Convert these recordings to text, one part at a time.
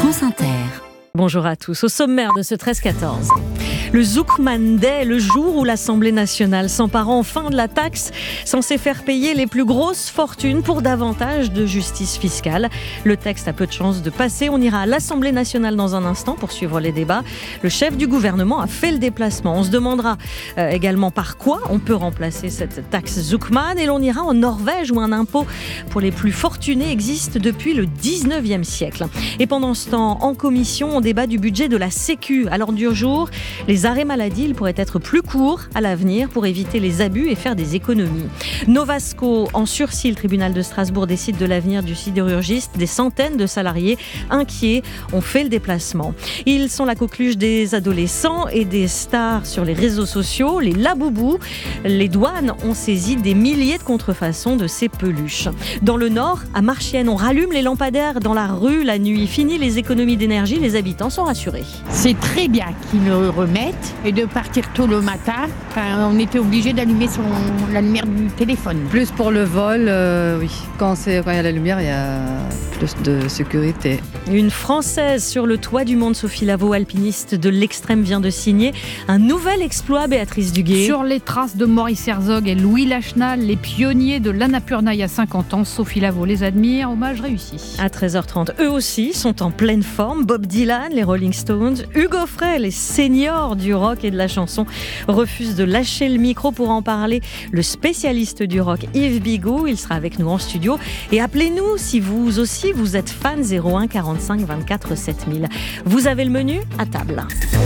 France Inter. Bonjour à tous. Au sommaire de ce 13-14. Le Zuckman Day, le jour où l'Assemblée nationale s'empare enfin de la taxe censée faire payer les plus grosses fortunes pour davantage de justice fiscale. Le texte a peu de chances de passer. On ira à l'Assemblée nationale dans un instant pour suivre les débats. Le chef du gouvernement a fait le déplacement. On se demandera également par quoi on peut remplacer cette taxe Zuckman. Et l'on ira en Norvège où un impôt pour les plus fortunés existe depuis le 19e siècle. Et pendant ce temps, en commission, on débat du budget de la Sécu. À l'ordre du jour, les arrêts maladie, ils pourraient être plus courts à l'avenir pour éviter les abus et faire des économies. Novasco, en sursis, le tribunal de Strasbourg décide de l'avenir du sidérurgiste. Des centaines de salariés inquiets ont fait le déplacement. Ils sont la coqueluche des adolescents et des stars sur les réseaux sociaux, les laboubous. Les douanes ont saisi des milliers de contrefaçons de ces peluches. Dans le Nord, à Marchienne, on rallume les lampadaires dans la rue la nuit. Fini les économies d'énergie, les habitants sont rassurés. C'est très bien qu'ils le remettent et de partir tôt le matin. On était obligé d'allumer la lumière du téléphone. Plus pour le vol, oui. Quand il y a la lumière, il y a plus de sécurité. Une Française sur le toit du monde, Sophie Lavaux, alpiniste de l'extrême, vient de signer un nouvel exploit, Béatrice Duguay. Sur les traces de Maurice Herzog et Louis Lachenal, les pionniers de l'Annapurna il y a 50 ans, Sophie Lavaux les admire. Hommage réussi. À 13h30, eux aussi sont en pleine forme. Bob Dylan, les Rolling Stones, Hugo Frey, les seniors du rock et de la chanson, refusent de lâcher le micro pour en parler. Le spécialiste du rock, Yves Bigot, il sera avec nous en studio. Et appelez-nous si vous aussi vous êtes fan. 01 45 24 7000. Vous avez le menu à table.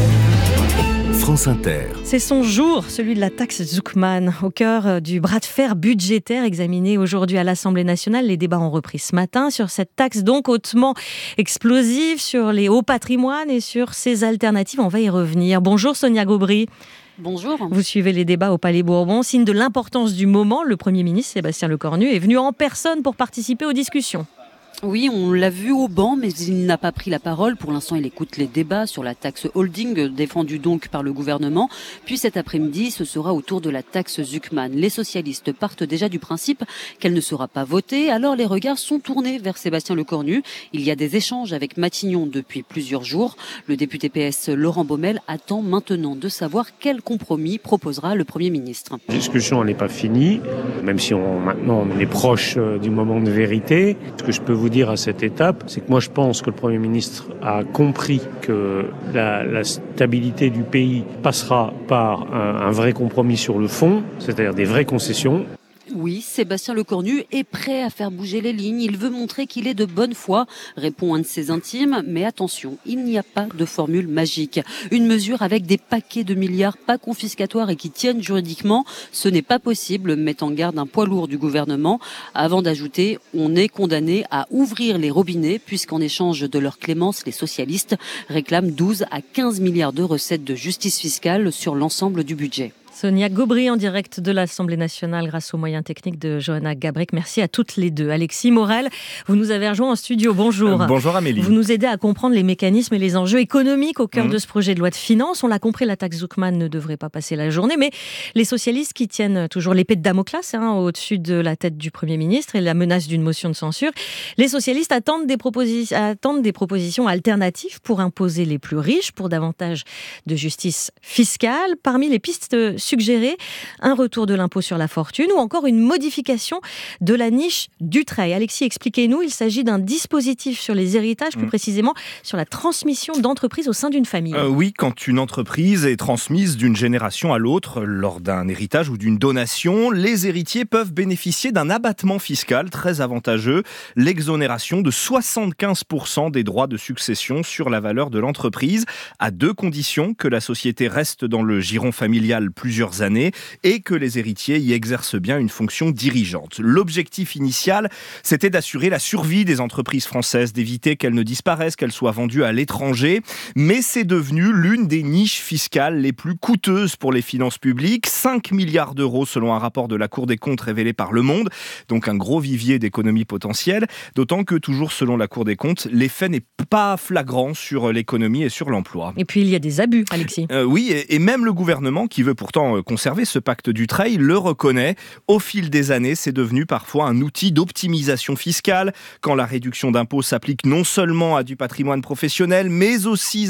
France Inter. C'est son jour, celui de la taxe Zuckman, au cœur du bras de fer budgétaire examiné aujourd'hui à l'Assemblée nationale. Les débats ont repris ce matin sur cette taxe donc hautement explosive, sur les hauts patrimoines et sur ses alternatives. On va y revenir. Bonjour Sonia Gobry. Bonjour. Vous suivez les débats au Palais Bourbon. Signe de l'importance du moment, le Premier ministre Sébastien Lecornu est venu en personne pour participer aux discussions. Oui, on l'a vu au banc, mais il n'a pas pris la parole. Pour l'instant, il écoute les débats sur la taxe holding, défendue donc par le gouvernement. Puis cet après-midi, ce sera au tour de la taxe Zuckman. Les socialistes partent déjà du principe qu'elle ne sera pas votée. Alors les regards sont tournés vers Sébastien Lecornu. Il y a des échanges avec Matignon depuis plusieurs jours. Le député PS Laurent Baumel attend maintenant de savoir quel compromis proposera le Premier ministre. La discussion n'est pas finie, même si maintenant on est proche du moment de vérité. Ce que je peux vous dire à cette étape, c'est que moi je pense que le Premier ministre a compris que la stabilité du pays passera par un vrai compromis sur le fond, c'est-à-dire des vraies concessions. Oui, Sébastien Lecornu est prêt à faire bouger les lignes. Il veut montrer qu'il est de bonne foi, répond un de ses intimes. Mais attention, il n'y a pas de formule magique. Une mesure avec des paquets de milliards pas confiscatoires et qui tiennent juridiquement, ce n'est pas possible, met en garde un poids lourd du gouvernement. Avant d'ajouter, on est condamné à ouvrir les robinets puisqu'en échange de leur clémence, les socialistes réclament 12 à 15 milliards de recettes de justice fiscale sur l'ensemble du budget. Sonia Gobry en direct de l'Assemblée nationale grâce aux moyens techniques de Johanna Gabrek. Merci à toutes les deux. Alexis Morel, vous nous avez rejoint en studio. Bonjour. Bonjour Amélie. Vous nous aidez à comprendre les mécanismes et les enjeux économiques au cœur de ce projet de loi de finances. On l'a compris, la taxe Zuckman ne devrait pas passer la journée, mais les socialistes qui tiennent toujours l'épée de Damoclès au-dessus de la tête du Premier ministre et la menace d'une motion de censure, les socialistes attendent des propositions alternatives pour imposer les plus riches, pour davantage de justice fiscale. Parmi les pistes suggérer un retour de l'impôt sur la fortune ou encore une modification de la niche Dutreil. Alexis, expliquez-nous, il s'agit d'un dispositif sur les héritages, plus précisément sur la transmission d'entreprises au sein d'une famille. Oui, quand une entreprise est transmise d'une génération à l'autre lors d'un héritage ou d'une donation, les héritiers peuvent bénéficier d'un abattement fiscal très avantageux, l'exonération de 75% des droits de succession sur la valeur de l'entreprise, à deux conditions: que la société reste dans le giron familial plusieurs années et que les héritiers y exercent bien une fonction dirigeante. L'objectif initial, c'était d'assurer la survie des entreprises françaises, d'éviter qu'elles ne disparaissent, qu'elles soient vendues à l'étranger, mais c'est devenu l'une des niches fiscales les plus coûteuses pour les finances publiques, 5 milliards d'euros selon un rapport de la Cour des comptes révélé par Le Monde, donc un gros vivier d'économies potentielles, d'autant que, toujours selon la Cour des comptes, l'effet n'est pas flagrant sur l'économie et sur l'emploi. Et puis il y a des abus, Alexis. Oui, et même le gouvernement, qui veut pourtant pourtant conservé ce pacte Dutreil, le reconnaît. Au fil des années, c'est devenu parfois un outil d'optimisation fiscale, quand la réduction d'impôts s'applique non seulement à du patrimoine professionnel, mais aussi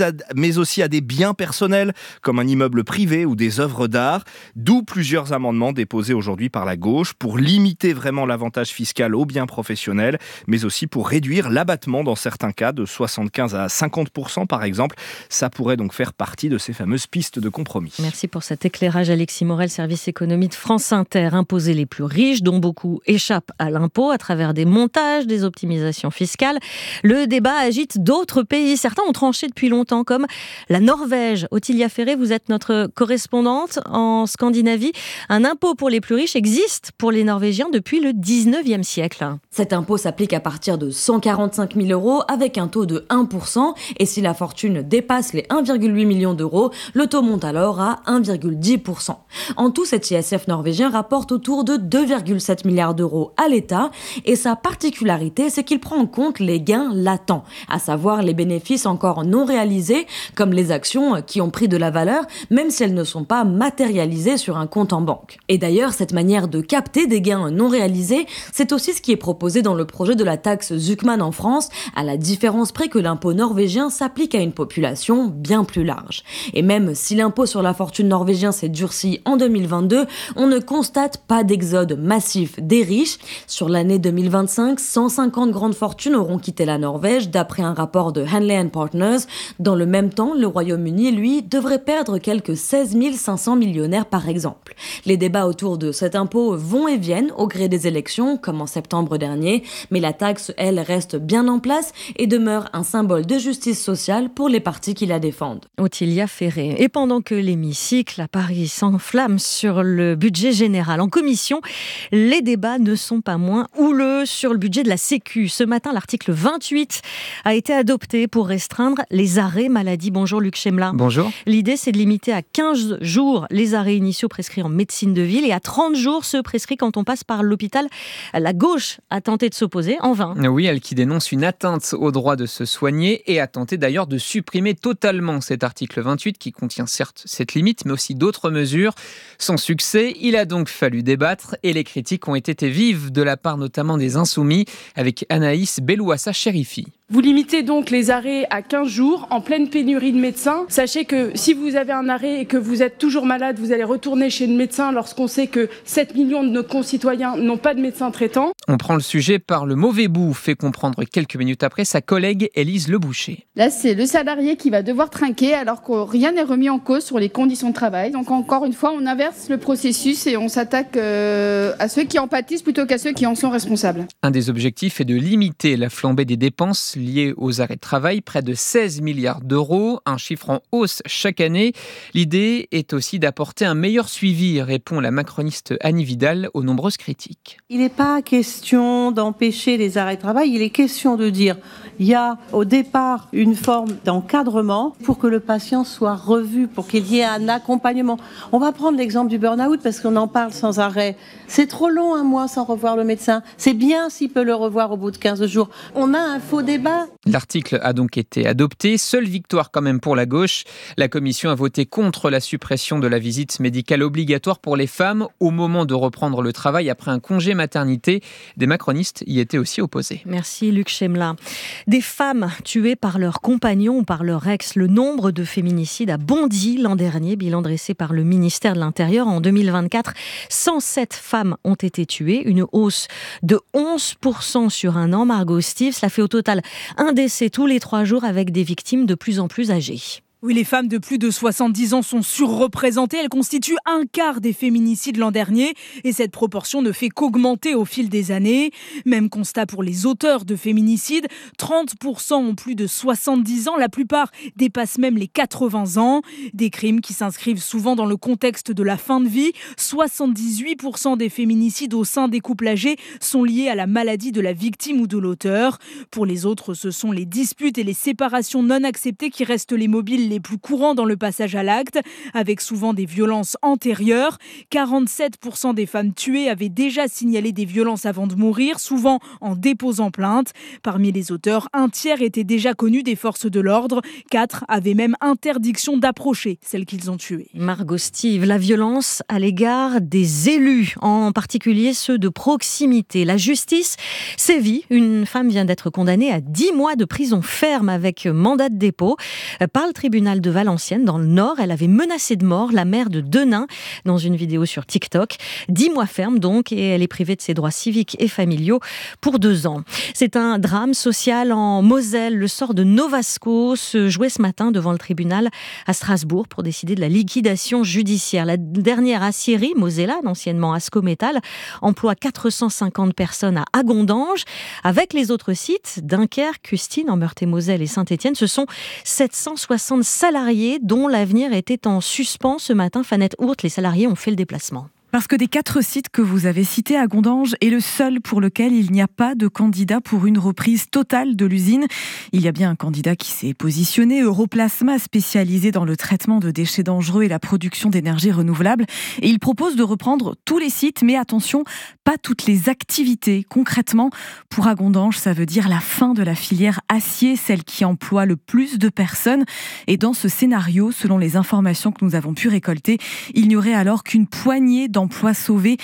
à des biens personnels, comme un immeuble privé ou des œuvres d'art. D'où plusieurs amendements déposés aujourd'hui par la gauche pour limiter vraiment l'avantage fiscal aux biens professionnels, mais aussi pour réduire l'abattement dans certains cas de 75 à 50% par exemple. Ça pourrait donc faire partie de ces fameuses pistes de compromis. Merci pour cet éclairage, Alexis Morel, service économie de France Inter. Imposer les plus riches, dont beaucoup échappent à l'impôt à travers des montages, des optimisations fiscales. Le débat agite d'autres pays. Certains ont tranché depuis longtemps, comme la Norvège. Ottilia Ferré, vous êtes notre correspondante en Scandinavie. Un impôt pour les plus riches existe pour les Norvégiens depuis le 19e siècle. Cet impôt s'applique à partir de 145 000 € avec un taux de 1%. Et si la fortune dépasse les 1,8 million d'euros, le taux monte alors à 1,10%. En tout, cet ISF norvégien rapporte autour de 2,7 milliards d'euros à l'État. Et sa particularité, c'est qu'il prend en compte les gains latents, à savoir les bénéfices encore non réalisés, comme les actions qui ont pris de la valeur, même si elles ne sont pas matérialisées sur un compte en banque. Et d'ailleurs, cette manière de capter des gains non réalisés, c'est aussi ce qui est proposé dans le projet de la taxe Zuckman en France, à la différence près que l'impôt norvégien s'applique à une population bien plus large. Et même si l'impôt sur la fortune norvégien s'est durci en 2022, on ne constate pas d'exode massif des riches. Sur l'année 2025, 150 grandes fortunes auront quitté la Norvège, d'après un rapport de Henley & Partners. Dans le même temps, le Royaume-Uni, lui, devrait perdre quelques 16 500 millionnaires par exemple. Les débats autour de cet impôt vont et viennent au gré des élections, comme en septembre dernier, mais la taxe, elle, reste bien en place et demeure un symbole de justice sociale pour les partis qui la défendent. Ottilia Ferré. Et pendant que l'hémicycle à Paris s'enflamme sur le budget général en commission, les débats ne sont pas moins houleux sur le budget de la Sécu. Ce matin, l'article 28 a été adopté pour restreindre les arrêts maladie. Bonjour Luc Chemla. Bonjour. L'idée, c'est de limiter à 15 jours les arrêts initiaux prescrits en médecine de ville et à 30 jours ceux prescrits quand on passe par l'hôpital. La gauche a tenté de s'opposer, en vain. Oui, elle qui dénonce une atteinte au droit de se soigner et a tenté d'ailleurs de supprimer totalement cet article 28 qui contient certes cette limite, mais aussi d'autres mesures. Sans succès, il a donc fallu débattre et les critiques ont été vives de la part notamment des Insoumis avec Anaïs Bellouassa-Chérifi. Vous limitez donc les arrêts à 15 jours en pleine pénurie de médecins. Sachez que si vous avez un arrêt et que vous êtes toujours malade, vous allez retourner chez le médecin lorsqu'on sait que 7 millions de nos concitoyens n'ont pas de médecin traitant. On prend le sujet par le mauvais bout, fait comprendre quelques minutes après sa collègue Élise Leboucher. Là, c'est le salarié qui va devoir trinquer alors que rien n'est remis en cause sur les conditions de travail. Donc encore une fois, on inverse le processus et on s'attaque à ceux qui en pâtissent plutôt qu'à ceux qui en sont responsables. Un des objectifs est de limiter la flambée des dépenses liées aux arrêts de travail, près de 16 milliards d'euros, un chiffre en hausse chaque année. L'idée est aussi d'apporter un meilleur suivi, répond la macroniste Annie Vidal aux nombreuses critiques. Il n'est pas question d'empêcher les arrêts de travail, il est question de dire il y a au départ une forme d'encadrement pour que le patient soit revu, pour qu'il y ait un accompagnement. On va prendre l'exemple du burn-out parce qu'on en parle sans arrêt. C'est trop long un mois sans revoir le médecin. C'est bien s'il peut le revoir au bout de 15 jours. On a un faux débat. L'article a donc été adopté. Seule victoire quand même pour la gauche. La commission a voté contre la suppression de la visite médicale obligatoire pour les femmes au moment de reprendre le travail après un congé maternité. Des macronistes y étaient aussi opposés. Merci Luc Chemla. Des femmes tuées par leur compagnon ou par leur ex. Le nombre de féminicides a bondi l'an dernier. Bilan dressé par le ministère de l'Intérieur en 2024. 107 femmes ont été tuées. Une hausse de 11% sur un an. Margot Steve, cela fait au total un décès tous les 3 jours avec des victimes de plus en plus âgées. Oui, les femmes de plus de 70 ans sont surreprésentées. Elles constituent un quart des féminicides l'an dernier. Et cette proportion ne fait qu'augmenter au fil des années. Même constat pour les auteurs de féminicides. 30% ont plus de 70 ans. La plupart dépassent même les 80 ans. Des crimes qui s'inscrivent souvent dans le contexte de la fin de vie. 78% des féminicides au sein des couples âgés sont liés à la maladie de la victime ou de l'auteur. Pour les autres, ce sont les disputes et les séparations non acceptées qui restent les mobiles les plus courants dans le passage à l'acte, avec souvent des violences antérieures. 47% des femmes tuées avaient déjà signalé des violences avant de mourir, souvent en déposant plainte. Parmi les auteurs, un tiers étaient déjà connus des forces de l'ordre. 4 avaient même interdiction d'approcher celles qu'ils ont tuées. Margot Steve, la violence à l'égard des élus, en particulier ceux de proximité. La justice sévit. Une femme vient d'être condamnée à 10 mois de prison ferme avec mandat de dépôt par le tribunal de Valenciennes dans le Nord. Elle avait menacé de mort la mère de 2 nains dans une vidéo sur TikTok. 10 mois ferme donc, et elle est privée de ses droits civiques et familiaux pour 2 ans. C'est un drame social en Moselle. Le sort de Novasco se jouait ce matin devant le tribunal à Strasbourg pour décider de la liquidation judiciaire. La dernière aciérie, Mosellane, anciennement Ascométal, emploie 450 personnes à Agondange. Avec les autres sites, Dunkerque, Custine, en Meurthe-et-Moselle et Saint-Étienne, ce sont 760 salariés dont l'avenir était en suspens ce matin. Fanette Hourt, les salariés ont fait le déplacement. Parce que des 4 sites que vous avez cités, Agondange est le seul pour lequel il n'y a pas de candidat pour une reprise totale de l'usine. Il y a bien un candidat qui s'est positionné, Europlasma, spécialisé dans le traitement de déchets dangereux et la production d'énergie renouvelable. Et il propose de reprendre tous les sites, mais attention, pas toutes les activités. Concrètement, pour Agondange, ça veut dire la fin de la filière acier, celle qui emploie le plus de personnes. Et dans ce scénario, selon les informations que nous avons pu récolter, il n'y aurait alors qu'une poignée d'emplois sauvés,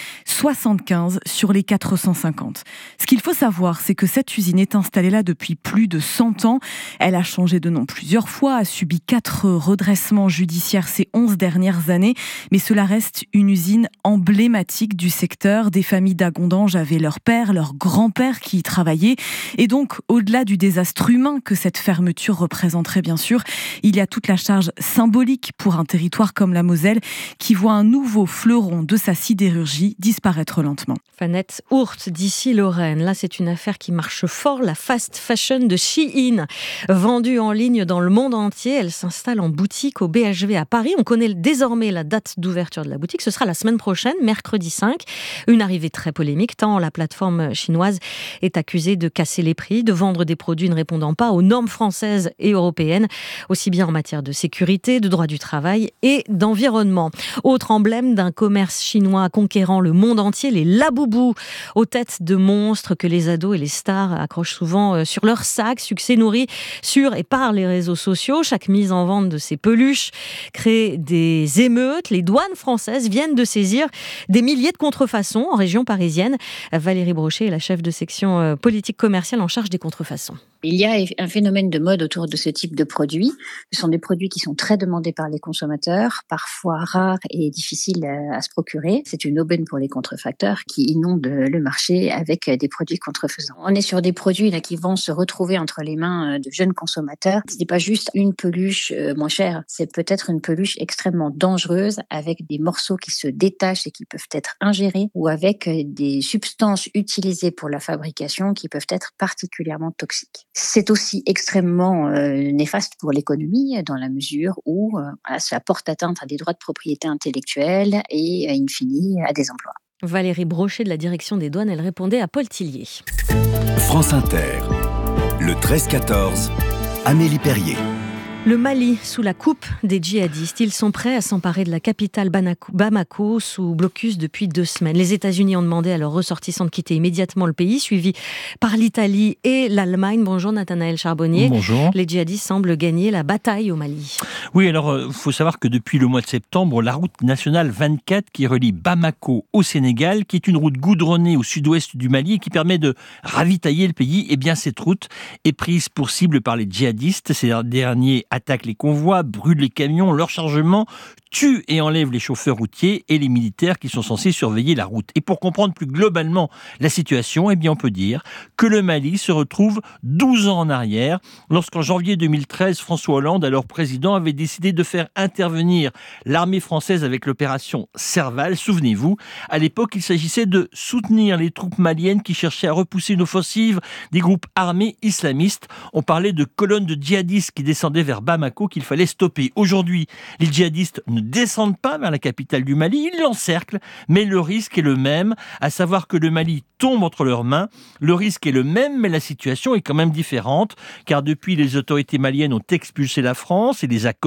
75 sur les 450. Ce qu'il faut savoir, c'est que cette usine est installée là depuis plus de 100 ans. Elle a changé de nom plusieurs fois, a subi 4 redressements judiciaires ces 11 dernières années, mais cela reste une usine emblématique du secteur. Des familles d'Agondange avaient leur père, leur grand-père qui y travaillaient. Et donc, au-delà du désastre humain que cette fermeture représenterait bien sûr, il y a toute la charge symbolique pour un territoire comme la Moselle qui voit un nouveau fleuron de sa sidérurgie disparaître lentement. Fanette Hourt, d'ici Lorraine. Là, c'est une affaire qui marche fort. La fast fashion de Shein, vendue en ligne dans le monde entier. Elle s'installe en boutique au BHV à Paris. On connaît désormais la date d'ouverture de la boutique. Ce sera la semaine prochaine, mercredi 5. Une arrivée très polémique, tant la plateforme chinoise est accusée de casser les prix, de vendre des produits ne répondant pas aux normes françaises et européennes, aussi bien en matière de sécurité, de droit du travail et d'environnement. Autre emblème d'un commerce chinois conquérant le monde entier, les Labubu, aux têtes de monstres que les ados et les stars accrochent souvent sur leur sac. Succès nourri sur et par les réseaux sociaux. Chaque mise en vente de ces peluches crée des émeutes. Les douanes françaises viennent de saisir des milliers de contrefaçons en région parisienne. Valérie Brochet est la chef de section politique commerciale en charge des contrefaçons. Il y a un phénomène de mode autour de ce type de produits. Ce sont des produits qui sont très demandés par les consommateurs, parfois rares et difficiles à se procurer. C'est une aubaine pour les contrefacteurs qui inondent le marché avec des produits contrefaisants. On est sur des produits là qui vont se retrouver entre les mains de jeunes consommateurs. Ce n'est pas juste une peluche moins chère, c'est peut-être une peluche extrêmement dangereuse avec des morceaux qui se détachent et qui peuvent être ingérés ou avec des substances utilisées pour la fabrication qui peuvent être particulièrement toxiques. C'est aussi extrêmement néfaste pour l'économie dans la mesure où ça porte atteinte à des droits de propriété intellectuelle et in fine à des emplois. Valérie Brochet de la direction des douanes, elle répondait à Paul Tillier. France Inter, le 13-14, Amélie Perrier. Le Mali sous la coupe des djihadistes. Ils sont prêts à s'emparer de la capitale Bamako sous blocus depuis 2 semaines. Les États-Unis ont demandé à leurs ressortissants de quitter immédiatement le pays, suivi par l'Italie et l'Allemagne. Bonjour Nathanaël Charbonnier. Bonjour. Les djihadistes semblent gagner la bataille au Mali. Oui, alors il faut savoir que depuis le mois de septembre, la route nationale 24 qui relie Bamako au Sénégal, qui est une route goudronnée au sud-ouest du Mali et qui permet de ravitailler le pays, eh bien cette route est prise pour cible par les djihadistes. Ces derniers attaquent les convois, brûlent les camions, leur chargement, tuent et enlèvent les chauffeurs routiers et les militaires qui sont censés surveiller la route. Et pour comprendre plus globalement la situation, eh bien on peut dire que le Mali se retrouve 12 ans en arrière, lorsqu'en janvier 2013, François Hollande, alors président, avait décidé de faire intervenir l'armée française avec l'opération Serval. Souvenez-vous, à l'époque, il s'agissait de soutenir les troupes maliennes qui cherchaient à repousser une offensive des groupes armés islamistes. On parlait de colonnes de djihadistes qui descendaient vers Bamako qu'il fallait stopper. Aujourd'hui, les djihadistes ne descendent pas vers la capitale du Mali, ils l'encerclent, mais le risque est le même, à savoir que le Mali tombe entre leurs mains. Le risque est le même, mais la situation est quand même différente, car depuis, les autorités maliennes ont expulsé la France et les accords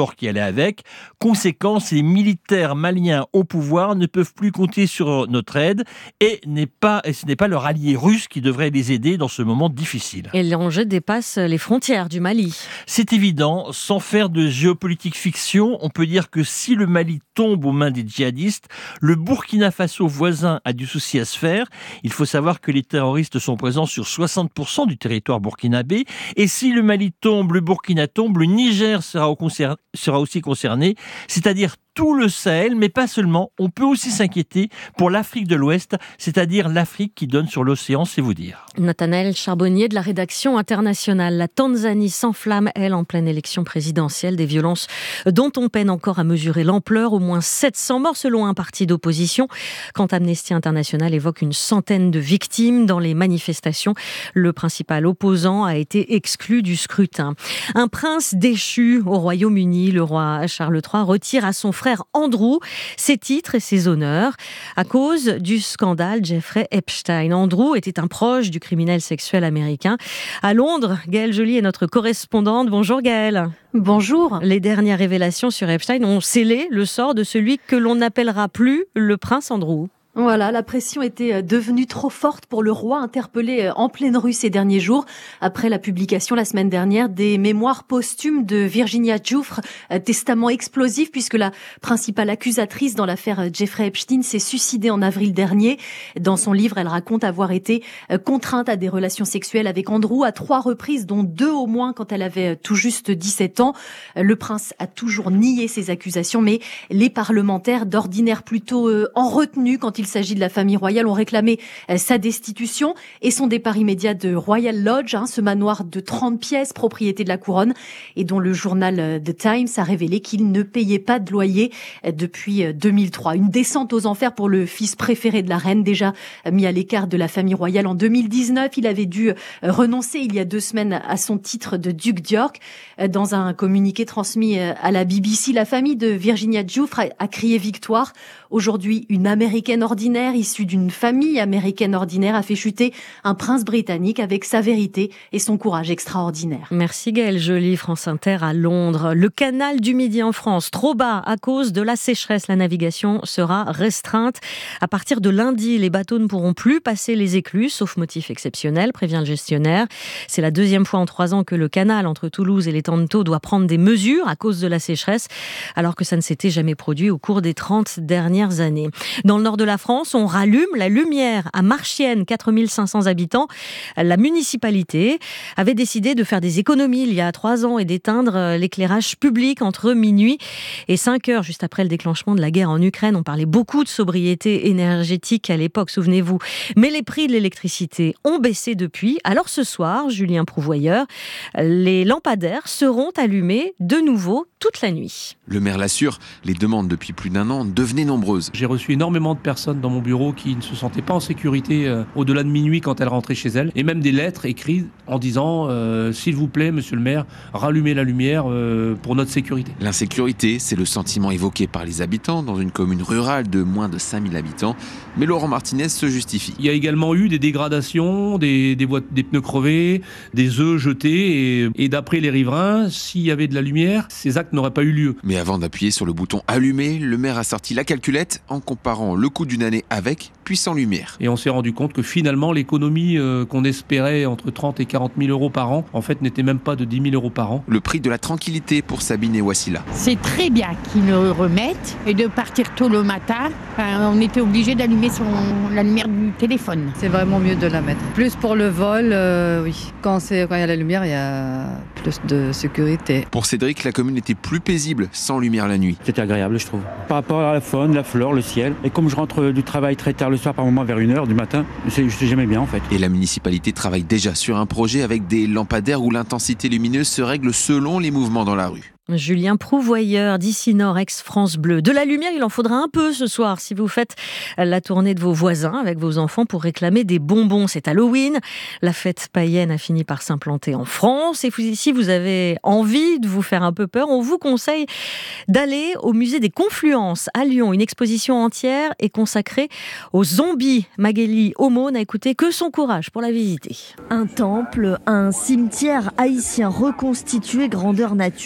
corps qui allait avec. Conséquence, les militaires maliens au pouvoir ne peuvent plus compter sur notre aide et ce n'est pas leur allié russe qui devrait les aider dans ce moment difficile. Et l'enjeu dépasse les frontières du Mali. C'est évident, sans faire de géopolitique fiction, on peut dire que si le Mali tombe aux mains des djihadistes, le Burkina Faso voisin a du souci à se faire. Il faut savoir que les terroristes sont présents sur 60% du territoire burkinabé. Et si le Mali tombe, le Burkina tombe, le Niger sera aussi concerné, c'est-à-dire tout le Sahel, mais pas seulement. On peut aussi s'inquiéter pour l'Afrique de l'Ouest, c'est-à-dire l'Afrique qui donne sur l'océan, c'est vous dire. Nathanaël Charbonnier de la rédaction internationale. La Tanzanie s'enflamme, elle, en pleine élection présidentielle. Des violences dont on peine encore à mesurer l'ampleur. Au moins 700 morts selon un parti d'opposition. Quand Amnesty International évoque une centaine de victimes dans les manifestations, le principal opposant a été exclu du scrutin. Un prince déchu au Royaume-Uni, le roi Charles III, retire à son frère Andrew ses titres et ses honneurs à cause du scandale Jeffrey Epstein. Andrew était un proche du criminel sexuel américain. À Londres, Gaëlle Joly est notre correspondante. Bonjour Gaëlle. Bonjour. Les dernières révélations sur Epstein ont scellé le sort de celui que l'on n'appellera plus le prince Andrew. Voilà, la pression était devenue trop forte pour le roi, interpellé en pleine rue ces derniers jours, après la publication la semaine dernière des mémoires posthumes de Virginia Giuffre, testament explosif puisque la principale accusatrice dans l'affaire Jeffrey Epstein s'est suicidée en avril dernier. Dans son livre, elle raconte avoir été contrainte à des relations sexuelles avec Andrew à 3 reprises, dont 2 au moins quand elle avait tout juste 17 ans. Le prince a toujours nié ces accusations, mais les parlementaires, d'ordinaire plutôt en retenue quand il s'agit de la famille royale, ont réclamé sa destitution et son départ immédiat de Royal Lodge, ce manoir de 30 pièces, propriété de la couronne, et dont le journal The Times a révélé qu'il ne payait pas de loyer depuis 2003. Une descente aux enfers pour le fils préféré de la reine, déjà mis à l'écart de la famille royale en 2019. Il avait dû renoncer il y a 2 semaines à son titre de duc d'York. Dans un communiqué transmis à la BBC, la famille de Virginia Giuffre a crié victoire. Aujourd'hui, une Américaine ordinaire, issue d'une famille américaine ordinaire, a fait chuter un prince britannique avec sa vérité et son courage extraordinaire. Merci Gaëlle Joly, France Inter à Londres. Le canal du Midi en France, trop bas à cause de la sécheresse. La navigation sera restreinte. À partir de lundi, les bateaux ne pourront plus passer les écluses, sauf motif exceptionnel, prévient le gestionnaire. C'est la 2e fois en 3 ans que le canal entre Toulouse et Letanto doit prendre des mesures à cause de la sécheresse, alors que ça ne s'était jamais produit au cours des 30 dernières années. Dans le nord de la France, on rallume la lumière à Marchiennes, 4500 habitants. La municipalité avait décidé de faire des économies il y a 3 ans et d'éteindre l'éclairage public entre minuit et 5 heures, juste après le déclenchement de la guerre en Ukraine. On parlait beaucoup de sobriété énergétique à l'époque, souvenez-vous. Mais les prix de l'électricité ont baissé depuis. Alors ce soir, Julien Prouvoyeur, les lampadaires seront allumés de nouveau toute la nuit. Le maire l'assure, les demandes depuis plus d'1 an devenaient nombreuses. J'ai reçu énormément de personnes dans mon bureau qui ne se sentaient pas en sécurité au-delà de minuit quand elles rentraient chez elles. Et même des lettres écrites en disant « S'il vous plaît, monsieur le maire, rallumez la lumière pour notre sécurité ». L'insécurité, c'est le sentiment évoqué par les habitants dans une commune rurale de moins de 5000 habitants. Mais Laurent Martinez se justifie. Il y a également eu des dégradations, des pneus crevés, des œufs jetés. Et d'après les riverains, s'il y avait de la lumière, ces actes n'auraient pas eu lieu. Mais avant d'appuyer sur le bouton allumer, le maire a sorti la calculette en comparant le coût d'une année avec puis sans lumière. Et on s'est rendu compte que finalement l'économie qu'on espérait entre 30 et 40 000 euros par an, en fait n'était même pas de 10 000 euros par an. Le prix de la tranquillité pour Sabine et Wassila. C'est très bien qu'ils le remettent et de partir tôt le matin. On était obligé d'allumer la lumière du téléphone. C'est vraiment mieux de la mettre. Plus pour le vol, oui. Quand il y a la lumière, il y a plus de sécurité. Pour Cédric, la commune était plus paisible sans lumière la nuit. C'était agréable, je trouve. Par rapport à la faune, la flore, le ciel. Et comme je rentre du travail très tard le soir, par moment vers 1h du matin, j'aimais bien en fait. Et la municipalité travaille déjà sur un projet avec des lampadaires où l'intensité lumineuse se règle selon les mouvements dans la rue. Julien Prouvoyeur, d'ici Nord, ex-France Bleu. De la lumière, il en faudra un peu ce soir si vous faites la tournée de vos voisins avec vos enfants pour réclamer des bonbons. C'est Halloween. La fête païenne a fini par s'implanter en France. Et si vous avez envie de vous faire un peu peur, on vous conseille d'aller au musée des Confluences à Lyon. Une exposition entière est consacrée aux zombies. Magali Homo n'a écouté que son courage pour la visiter. Un temple, un cimetière haïtien reconstitué grandeur nature.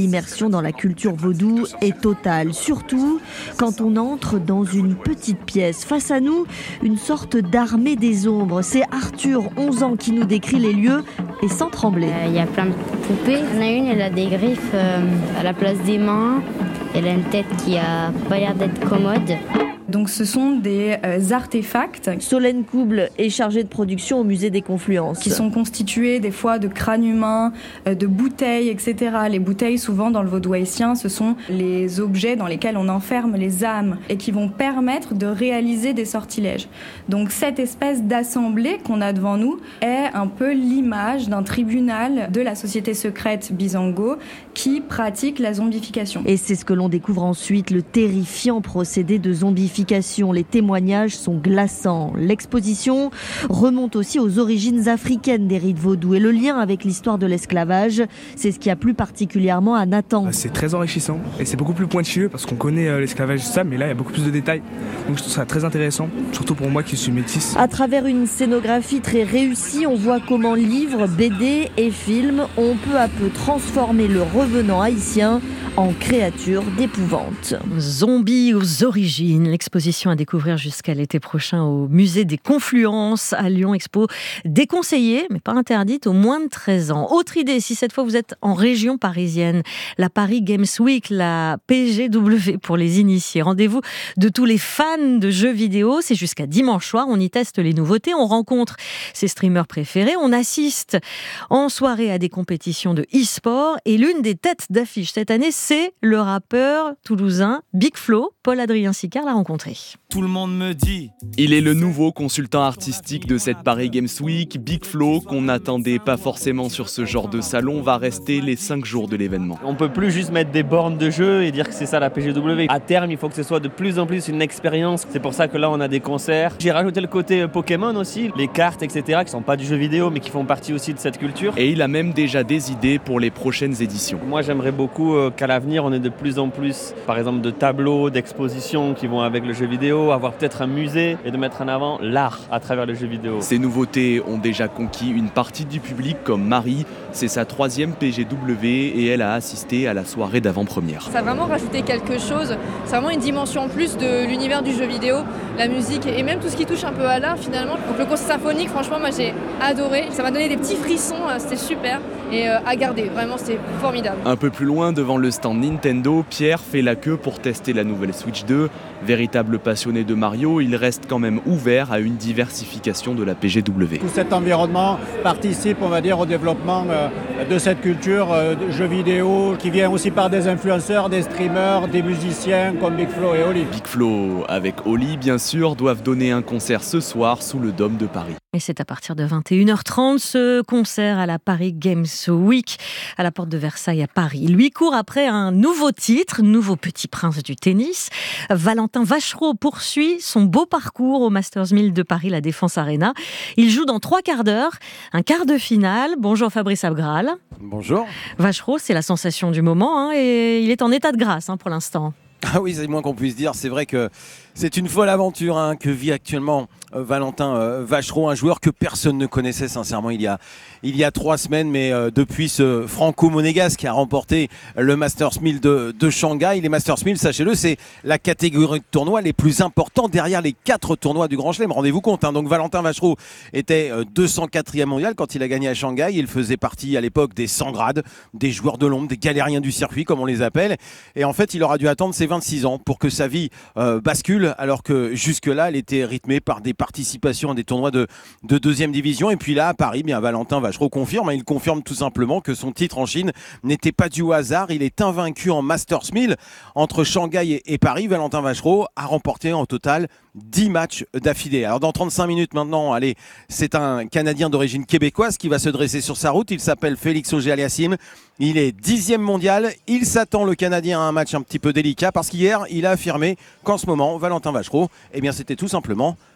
l'immersion dans la culture vaudou est totale, surtout quand on entre dans une petite pièce. Face à nous, une sorte d'armée des ombres. C'est Arthur, 11 ans, qui nous décrit les lieux et sans trembler. Il y a plein de poupées. Il y en a une, elle a des griffes à la place des mains. Elle a une tête qui a pas l'air d'être commode. Donc ce sont des artefacts. Solène Couble est chargée de production au musée des Confluences. Qui sont constitués des fois de crânes humains, de bouteilles, etc. Les bouteilles, souvent dans le vaudou haïtien, ce sont les objets dans lesquels on enferme les âmes et qui vont permettre de réaliser des sortilèges. Donc cette espèce d'assemblée qu'on a devant nous est un peu l'image d'un tribunal de la société secrète Bizango qui pratique la zombification. Et c'est ce que l'on découvre ensuite, le terrifiant procédé de zombification. Les témoignages sont glaçants. L'exposition remonte aussi aux origines africaines des rites vaudous et le lien avec l'histoire de l'esclavage, c'est ce qui a plu particulièrement à Nathan. C'est très enrichissant et c'est beaucoup plus pointilleux parce qu'on connaît l'esclavage ça, mais là il y a beaucoup plus de détails. Donc je trouve ça très intéressant, surtout pour moi qui suis métisse. À travers une scénographie très réussie, on voit comment livres, BD et films ont peu à peu transformé le revenant haïtien en créature d'épouvante. Zombies aux origines, l'exposition à découvrir jusqu'à l'été prochain au musée des Confluences à Lyon. Expo déconseillée, mais pas interdite, aux moins de 13 ans. Autre idée, si cette fois vous êtes en région parisienne, la Paris Games Week, la PGW pour les initiés. Rendez-vous de tous les fans de jeux vidéo, c'est jusqu'à dimanche soir. On y teste les nouveautés, on rencontre ses streamers préférés, on assiste en soirée à des compétitions de e-sport et l'une des têtes d'affiche cette année, c'est le rappeur toulousain Big Flo. Paul-Adrien Sicard l'a rencontré. Tout le monde me dit. Il est le nouveau consultant artistique de cette Paris Games Week. Big Flo, qu'on n'attendait pas forcément sur ce genre de salon, va rester les 5 jours de l'événement. On peut plus juste mettre des bornes de jeu et dire que c'est ça la PGW. À terme, il faut que ce soit de plus en plus une expérience. C'est pour ça que là, on a des concerts. J'ai rajouté le côté Pokémon aussi, les cartes, etc., qui sont pas du jeu vidéo, mais qui font partie aussi de cette culture. Et il a même déjà des idées pour les prochaines éditions. Moi, j'aimerais beaucoup qu'à l'avenir, on ait de plus en plus, par exemple, de tableaux, d'expositions qui vont avec le jeu vidéo, avoir peut-être un musée et de mettre en avant l'art à travers le jeu vidéo. Ces nouveautés ont déjà conquis une partie du public comme Marie. C'est sa 3e PGW et elle a assisté à la soirée d'avant-première. Ça a vraiment rajouté quelque chose. C'est vraiment une dimension en plus de l'univers du jeu vidéo, la musique et même tout ce qui touche un peu à l'art finalement. Donc le concert symphonique, franchement, moi j'ai adoré. Ça m'a donné des petits frissons, c'était super et à garder. Vraiment, c'était formidable. Un peu plus loin, devant le stand Nintendo, Pierre fait la queue pour tester la nouvelle Switch 2. Véritable passionné de Mario, il reste quand même ouvert à une diversification de la PGW. Tout cet environnement participe, on va dire, au développement de cette culture de jeux vidéo qui vient aussi par des influenceurs, des streamers, des musiciens comme Big Flo et Oli. Big Flo avec Oli, bien sûr, doivent donner un concert ce soir sous le Dôme de Paris. Et c'est à partir de 21h30 ce concert à la Paris Games Week à la porte de Versailles à Paris. Lui court après un nouveau titre, nouveau petit prince du tennis. Valentin Vachereau poursuit son beau parcours au Masters 1000 de Paris, la Défense Arena. Il joue dans 3 quarts d'heure, un quart de finale. Bonjour Fabrice Abgral. Bonjour. Vachereau, c'est la sensation du moment et il est en état de grâce pour l'instant. Ah oui, c'est le moins qu'on puisse dire. C'est vrai que c'est une folle aventure que vit actuellement Valentin Vachereau, un joueur que personne ne connaissait sincèrement il y a 3 semaines, mais depuis ce franco-monégasque qui a remporté le Masters 1000 de Shanghai. Les Masters 1000, sachez-le, c'est la catégorie de tournois les plus importants derrière les 4 tournois du Grand Chelem. Rendez-vous compte, donc Valentin Vachereau était 204e mondial quand il a gagné à Shanghai. Il faisait partie à l'époque des 100 grades, des joueurs de l'ombre, des galériens du circuit comme on les appelle. Et en fait, il aura dû attendre ses 26 ans pour que sa vie bascule, alors que jusque-là, elle était rythmée par des participations à des tournois de 2e division. Et puis là, à Paris, Valentin Vachereau confirme. Il confirme tout simplement que son titre en Chine n'était pas dû au hasard. Il est invaincu en Masters 1000 entre Shanghai et Paris. Valentin Vachereau a remporté en total 10 matchs d'affilée. Alors dans 35 minutes maintenant, c'est un Canadien d'origine québécoise qui va se dresser sur sa route. Il s'appelle Félix Auger-Aliassime. Il est 10e mondial. Il s'attend, le Canadien, à un match un petit peu délicat parce qu'hier, il a affirmé qu'en ce moment, Valentin Vachereau, c'était tout simplement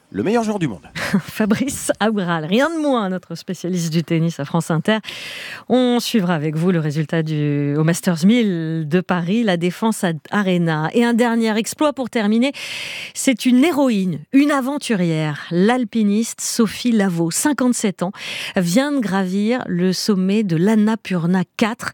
le meilleur joueur du monde. Fabrice Aubral, rien de moins, notre spécialiste du tennis à France Inter. On suivra avec vous le résultat au Masters 1000 de Paris, la Défense Arena. Et un dernier exploit pour terminer, c'est une héroïne, une aventurière. L'alpiniste Sophie Lavaux, 57 ans, vient de gravir le sommet de l'Annapurna 4,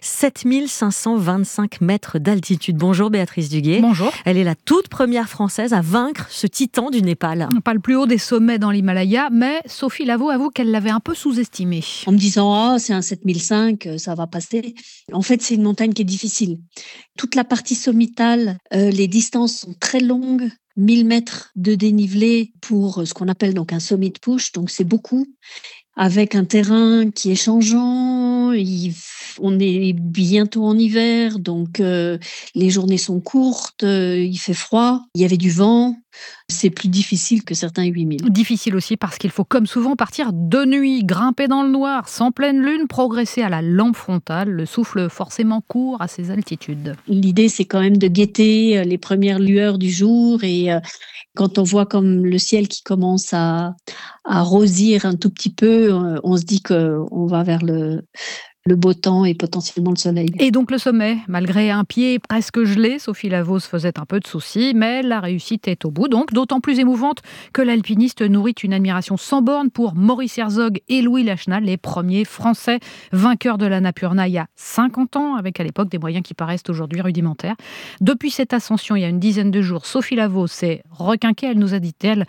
7525 mètres d'altitude. Bonjour Béatrice Duguet. Bonjour. Elle est la toute première Française à vaincre ce titan du Népal. Pas le plus haut des sommets dans l'Himalaya, mais Sophie Lavaux avoue qu'elle l'avait un peu sous-estimé. En me disant, c'est un 7005, ça va passer. En fait, c'est une montagne qui est difficile. Toute la partie sommitale, les distances sont très longues. 1000 mètres de dénivelé pour ce qu'on appelle donc un summit push, donc c'est beaucoup. Avec un terrain qui est changeant, on est bientôt en hiver, donc les journées sont courtes, il fait froid, il y avait du vent, c'est plus difficile que certains 8000. Difficile aussi parce qu'il faut comme souvent partir de nuit, grimper dans le noir, sans pleine lune, progresser à la lampe frontale, le souffle forcément court à ces altitudes. L'idée c'est quand même de guetter les premières lueurs du jour et quand on voit comme le ciel qui commence à rosir un tout petit peu, on se dit qu'on va vers le beau temps et potentiellement le soleil. Et donc le sommet, malgré un pied presque gelé, Sophie Lavaux se faisait un peu de soucis, mais la réussite est au bout, donc d'autant plus émouvante que l'alpiniste nourrit une admiration sans borne pour Maurice Herzog et Louis Lachenal, les premiers Français vainqueurs de l'Annapurna il y a 50 ans, avec à l'époque des moyens qui paraissent aujourd'hui rudimentaires. Depuis cette ascension, il y a une dizaine de jours, Sophie Lavaux s'est requinquée, nous a dit-elle,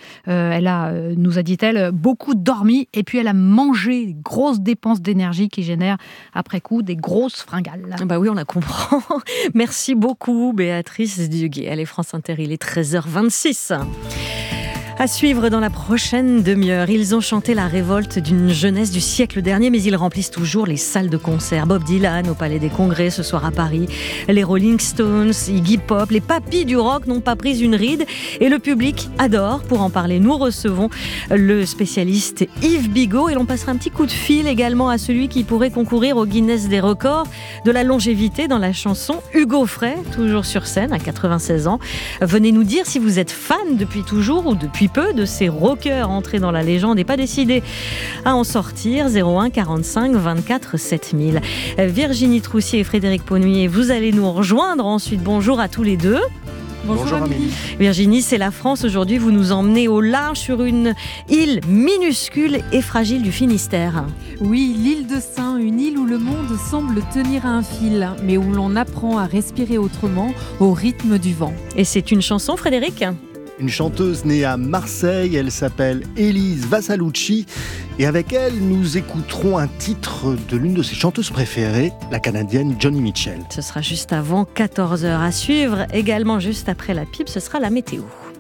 beaucoup dormi, et puis elle a mangé des grosses dépenses d'énergie qui génèrent après coup des grosses fringales. Bah oui, on la comprend. Merci beaucoup Béatrice Duguet. Allez, France Inter, il est 13h26. À suivre dans la prochaine demi-heure, ils ont chanté la révolte d'une jeunesse du siècle dernier, mais ils remplissent toujours les salles de concert. Bob Dylan au Palais des Congrès ce soir à Paris, les Rolling Stones, Iggy Pop, les papis du rock n'ont pas pris une ride et le public adore. Pour en parler, nous recevons le spécialiste Yves Bigot et l'on passera un petit coup de fil également à celui qui pourrait concourir au Guinness des records de la longévité dans la chanson, Hugo Frey, toujours sur scène à 96 ans. Venez nous dire si vous êtes fan depuis toujours ou depuis peu de ces rockers entrés dans la légende et pas décidés à en sortir. 01 45 24 7000. Virginie Troussier et Frédéric Ponnuy, vous allez nous rejoindre ensuite. Bonjour à tous les deux. Bonjour Amélie. Virginie, c'est la France aujourd'hui. Vous nous emmenez au large sur une île minuscule et fragile du Finistère. Oui, l'île de Sein, une île où le monde semble tenir à un fil, mais où l'on apprend à respirer autrement au rythme du vent. Et c'est une chanson, Frédéric ? Une chanteuse née à Marseille, elle s'appelle Elise Vassalucci et avec elle, nous écouterons un titre de l'une de ses chanteuses préférées, la Canadienne Joni Mitchell. Ce sera juste avant 14h à suivre. Également juste après la pub, ce sera la météo.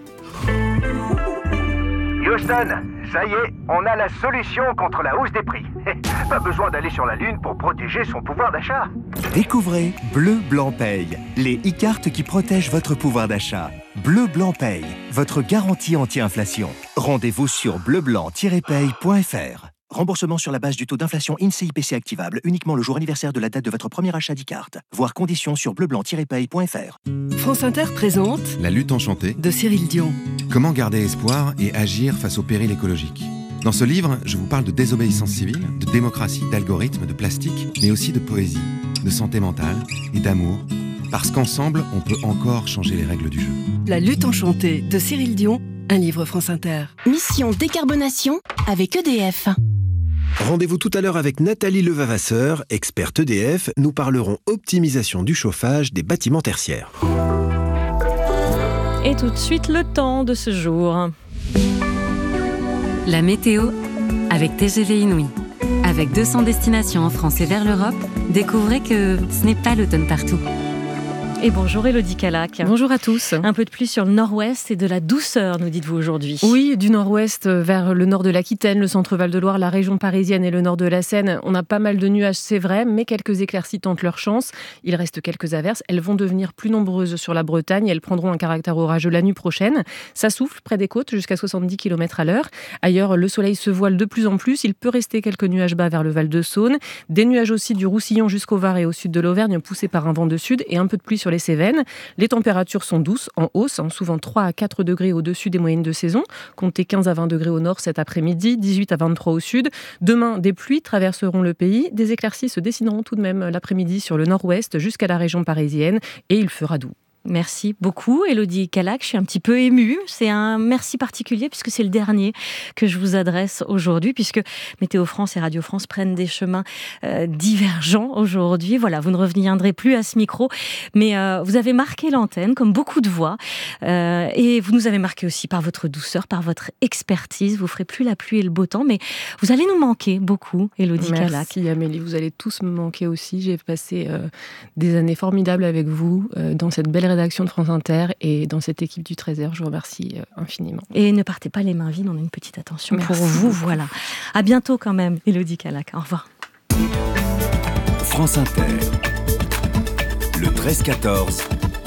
Houston, ça y est, on a la solution contre la hausse des prix. Pas besoin d'aller sur la Lune pour protéger son pouvoir d'achat. Découvrez Bleu Blanc Paye, les e-cartes qui protègent votre pouvoir d'achat. Bleu Blanc Paye, votre garantie anti-inflation. Rendez-vous sur bleublanc-paye.fr. Remboursement sur la base du taux d'inflation INSEE-IPC activable uniquement le jour anniversaire de la date de votre premier achat d'e-carte. Voir conditions sur bleublanc-paye.fr. France Inter présente La lutte enchantée de Cyril Dion. Comment garder espoir et agir face aux périls écologiques. Dans ce livre, je vous parle de désobéissance civile, de démocratie, d'algorithmes, de plastique, mais aussi de poésie, de santé mentale et d'amour. Parce qu'ensemble, on peut encore changer les règles du jeu. La lutte enchantée de Cyril Dion, un livre France Inter. Mission décarbonation avec EDF. Rendez-vous tout à l'heure avec Nathalie Levavasseur, experte EDF. Nous parlerons optimisation du chauffage des bâtiments tertiaires. Et tout de suite, le temps de ce jour. La météo avec TGV Inouï. Avec 200 destinations en France et vers l'Europe, découvrez que ce n'est pas l'automne partout. Et bonjour Élodie Calac. Bonjour à tous. Un peu de pluie sur le nord-ouest et de la douceur, nous dites-vous aujourd'hui. Oui, du nord-ouest vers le nord de l'Aquitaine, le centre Val-de-Loire, la région parisienne et le nord de la Seine. On a pas mal de nuages, c'est vrai, mais quelques éclaircies tentent leur chance. Il reste quelques averses. Elles vont devenir plus nombreuses sur la Bretagne. Elles prendront un caractère orageux la nuit prochaine. Ça souffle près des côtes jusqu'à 70 km/h. Ailleurs, le soleil se voile de plus en plus. Il peut rester quelques nuages bas vers le Val de Saône. Des nuages aussi du Roussillon jusqu'au Var et au sud de l'Auvergne, poussés par un vent de sud et un peu de pluie sur sur les Cévennes. Les températures sont douces, en hausse, souvent 3 à 4 degrés au-dessus des moyennes de saison. Comptez 15 à 20 degrés au nord cet après-midi, 18 à 23 au sud. Demain, des pluies traverseront le pays. Des éclaircies se dessineront tout de même l'après-midi sur le nord-ouest jusqu'à la région parisienne et il fera doux. Merci beaucoup, Élodie Calac. Je suis un petit peu émue. C'est un merci particulier puisque c'est le dernier que je vous adresse aujourd'hui, puisque Météo France et Radio France prennent des chemins divergents aujourd'hui. Voilà, vous ne reviendrez plus à ce micro, mais vous avez marqué l'antenne comme beaucoup de voix et vous nous avez marqué aussi par votre douceur, par votre expertise. Vous ferez plus la pluie et le beau temps, mais vous allez nous manquer beaucoup, Élodie Calac. Merci Amélie, vous allez tous me manquer aussi. J'ai passé des années formidables avec vous dans cette belle rédaction de France Inter et dans cette équipe du 13h. Je vous remercie infiniment. Et ne partez pas les mains vides, on a une petite attention Merci pour vous. beaucoup. Voilà. À bientôt quand même, Élodie Calac. Au revoir. France Inter. Le 13-14.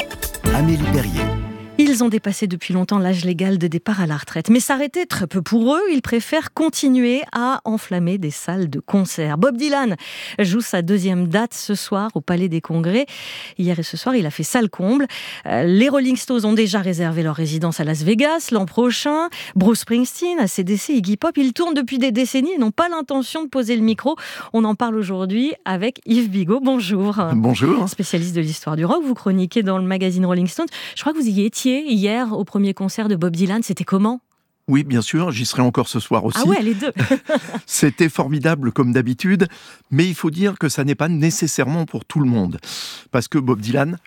Amélie Berrier. Ils ont dépassé depuis longtemps l'âge légal de départ à la retraite. Mais s'arrêter, très peu pour eux, ils préfèrent continuer à enflammer des salles de concert. Bob Dylan joue sa 2e date ce soir au Palais des Congrès. Hier et ce soir, il a fait salle comble. Les Rolling Stones ont déjà réservé leur résidence à Las Vegas l'an prochain. Bruce Springsteen, AC/DC, Iggy Pop, ils tournent depuis des décennies et n'ont pas l'intention de poser le micro. On en parle aujourd'hui avec Yves Bigot. Bonjour. Bonjour. Spécialiste de l'histoire du rock, vous chroniquez dans le magazine Rolling Stone. Je crois que vous y étiez hier au premier concert de Bob Dylan. C'était comment ? Oui, bien sûr, j'y serai encore ce soir aussi. Ah ouais, les deux. C'était formidable comme d'habitude, mais il faut dire que ça n'est pas nécessairement pour tout le monde. Parce que Bob Dylan,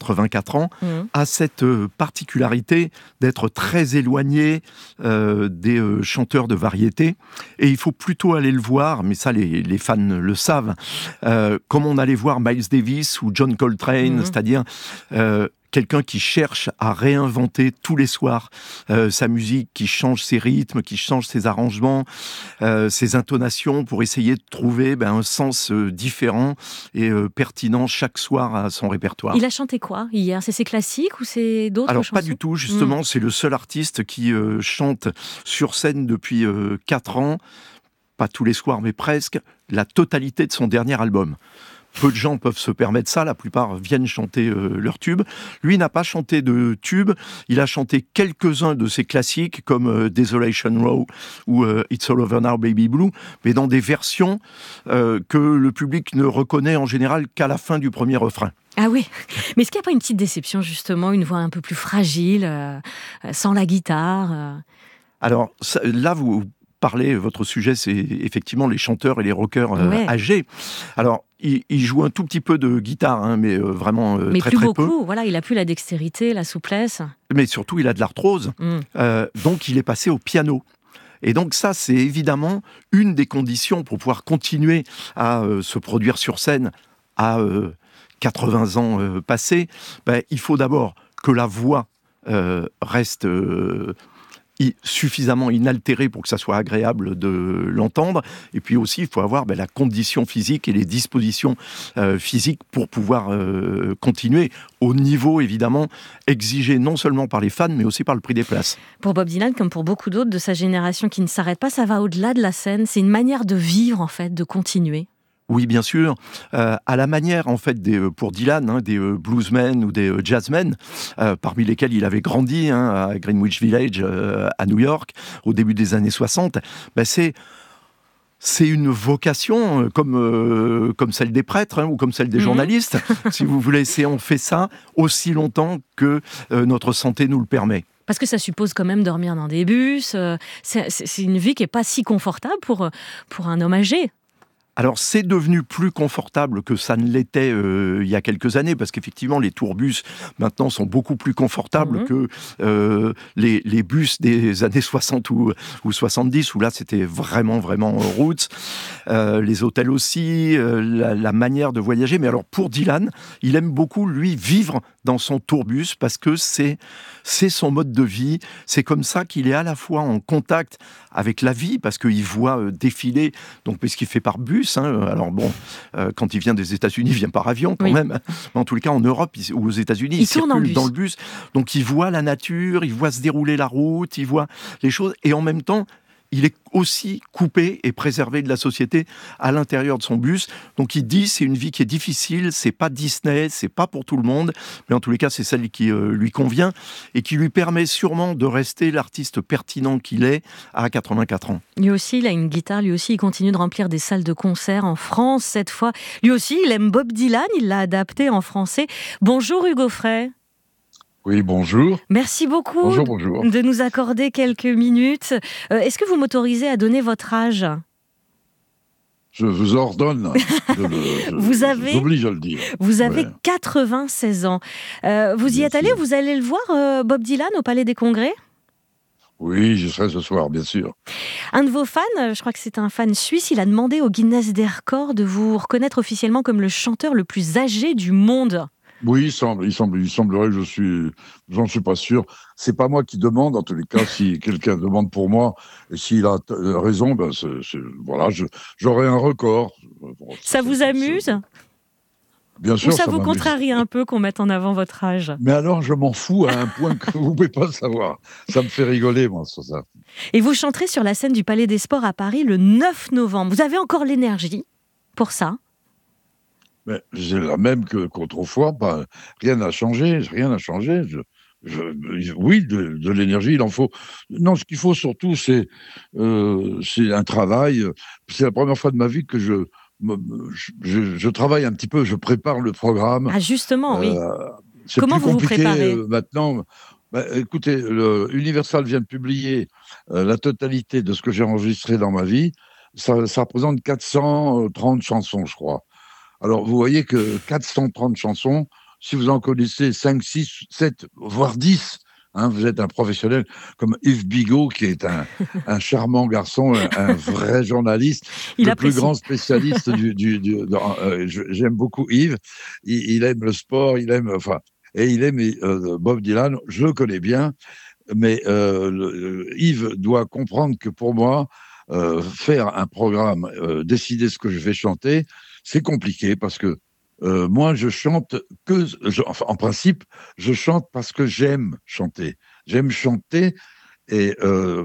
84 ans, a cette particularité d'être très éloigné des chanteurs de variété. Et il faut plutôt aller le voir, mais ça les fans le savent, comme on allait voir Miles Davis ou John Coltrane, c'est-à-dire quelqu'un qui cherche à réinventer tous les soirs sa musique, qui change ses rythmes, qui change ses arrangements, ses intonations pour essayer de trouver un sens différent et pertinent chaque soir à son répertoire. Il a chanté quoi hier ? C'est ses classiques ou c'est d'autres chansons ? Alors pas du tout, justement, c'est le seul artiste qui chante sur scène depuis 4 ans, pas tous les soirs mais presque, la totalité de son dernier album. Peu de gens peuvent se permettre ça, la plupart viennent chanter leurs tubes. Lui n'a pas chanté de tubes, il a chanté quelques-uns de ses classiques comme Desolation Row ou It's All Over Now Baby Blue, mais dans des versions que le public ne reconnaît en général qu'à la fin du premier refrain. Ah oui, mais est-ce qu'il n'y a pas une petite déception justement, une voix un peu plus fragile, sans la guitare Alors là, vous parlez, votre sujet c'est effectivement les chanteurs et les rockers âgés. Alors, il joue un tout petit peu de guitare, mais vraiment mais très plus très beaucoup. peu. Voilà, il a plus la dextérité, la souplesse. Mais surtout, il a de l'arthrose. Donc, il est passé au piano. Et donc ça, c'est évidemment une des conditions pour pouvoir continuer à se produire sur scène à 80 ans passés. Il faut d'abord que la voix reste suffisamment inaltéré pour que ça soit agréable de l'entendre, et puis aussi il faut avoir la condition physique et les dispositions physiques pour pouvoir continuer au niveau évidemment exigé non seulement par les fans mais aussi par le prix des places. Pour Bob Dylan comme pour beaucoup d'autres de sa génération qui ne s'arrêtent pas, ça va au-delà de la scène, c'est une manière de vivre en fait, de continuer. Oui, bien sûr. À la manière, en fait, pour Dylan, des bluesmen ou des jazzmen, parmi lesquels il avait grandi à Greenwich Village, à New York, au début des années 60, c'est une vocation comme celle des prêtres ou comme celle des journalistes, si vous voulez. On fait ça aussi longtemps que notre santé nous le permet. Parce que ça suppose quand même dormir dans des bus. C'est une vie qui n'est pas si confortable pour un homme âgé. Alors, c'est devenu plus confortable que ça ne l'était il y a quelques années, parce qu'effectivement, les tourbus, maintenant, sont beaucoup plus confortables que les bus des années 60 ou 70, où là, c'était vraiment, vraiment roots. Les hôtels aussi, la manière de voyager. Mais alors, pour Dylan, il aime beaucoup, lui, vivre dans son tourbus, parce que c'est son mode de vie. C'est comme ça qu'il est à la fois en contact avec la vie, parce qu'il voit défiler, donc, puisqu'il fait par bus. Alors bon, quand il vient des États-Unis, il vient par avion quand même. Mais en tous les cas, en Europe ou aux États-Unis, il circule dans le bus. Donc il voit la nature, il voit se dérouler la route, il voit les choses. Et en même temps, il est aussi coupé et préservé de la société à l'intérieur de son bus. Donc il dit c'est une vie qui est difficile, c'est pas Disney, c'est pas pour tout le monde, mais en tous les cas c'est celle qui lui convient et qui lui permet sûrement de rester l'artiste pertinent qu'il est à 84 ans. Lui aussi, il a une guitare, lui aussi il continue de remplir des salles de concert en France cette fois. Lui aussi, il aime Bob Dylan, il l'a adapté en français. Bonjour Hugo Frey. Oui, bonjour. Merci beaucoup bonjour. de nous accorder quelques minutes. Est-ce que vous m'autorisez à donner votre âge ? Je vous ordonne. Vous j'oblige à le dire. Vous avez 96 ans. Vous y êtes allé ? Vous allez le voir, Bob Dylan, au Palais des Congrès ? Oui, j'y serai ce soir, bien sûr. Un de vos fans, je crois que c'est un fan suisse, il a demandé au Guinness des records de vous reconnaître officiellement comme le chanteur le plus âgé du monde. Oui, il semblerait que j'en suis pas sûr. C'est pas moi qui demande, en tous les cas, si quelqu'un demande pour moi, et s'il a raison, ben voilà, j'aurai un record. Ça vous amuse ? Bien sûr, ou ça vous m'amuse. contrarie un peu qu'on mette en avant votre âge ? Mais alors, je m'en fous à un point que vous ne pouvez pas savoir. Ça me fait rigoler, moi, sur ça. Et vous chanterez sur la scène du Palais des Sports à Paris le 9 novembre. Vous avez encore l'énergie pour ça ? Mais j'ai la même qu'autrefois, rien n'a changé. Oui, de l'énergie, il en faut. Non, ce qu'il faut surtout, c'est un travail. C'est la première fois de ma vie que je travaille un petit peu, je prépare le programme. Ah justement, oui. C'est Comment plus compliqué, vous préparez maintenant. Écoutez, Universal vient de publier la totalité de ce que j'ai enregistré dans ma vie. Ça représente 430 chansons, je crois. Alors, vous voyez que 430 chansons, si vous en connaissez 5, 6, 7, voire 10, vous êtes un professionnel comme Yves Bigot, qui est un charmant garçon, un vrai journaliste, le plus grand spécialiste j'aime beaucoup Yves. Il aime le sport, il aime Bob Dylan, je le connais bien, mais Yves doit comprendre que pour moi, faire un programme, décider ce que je vais chanter, c'est compliqué parce que moi, je chante en principe, je chante parce que j'aime chanter. J'aime chanter et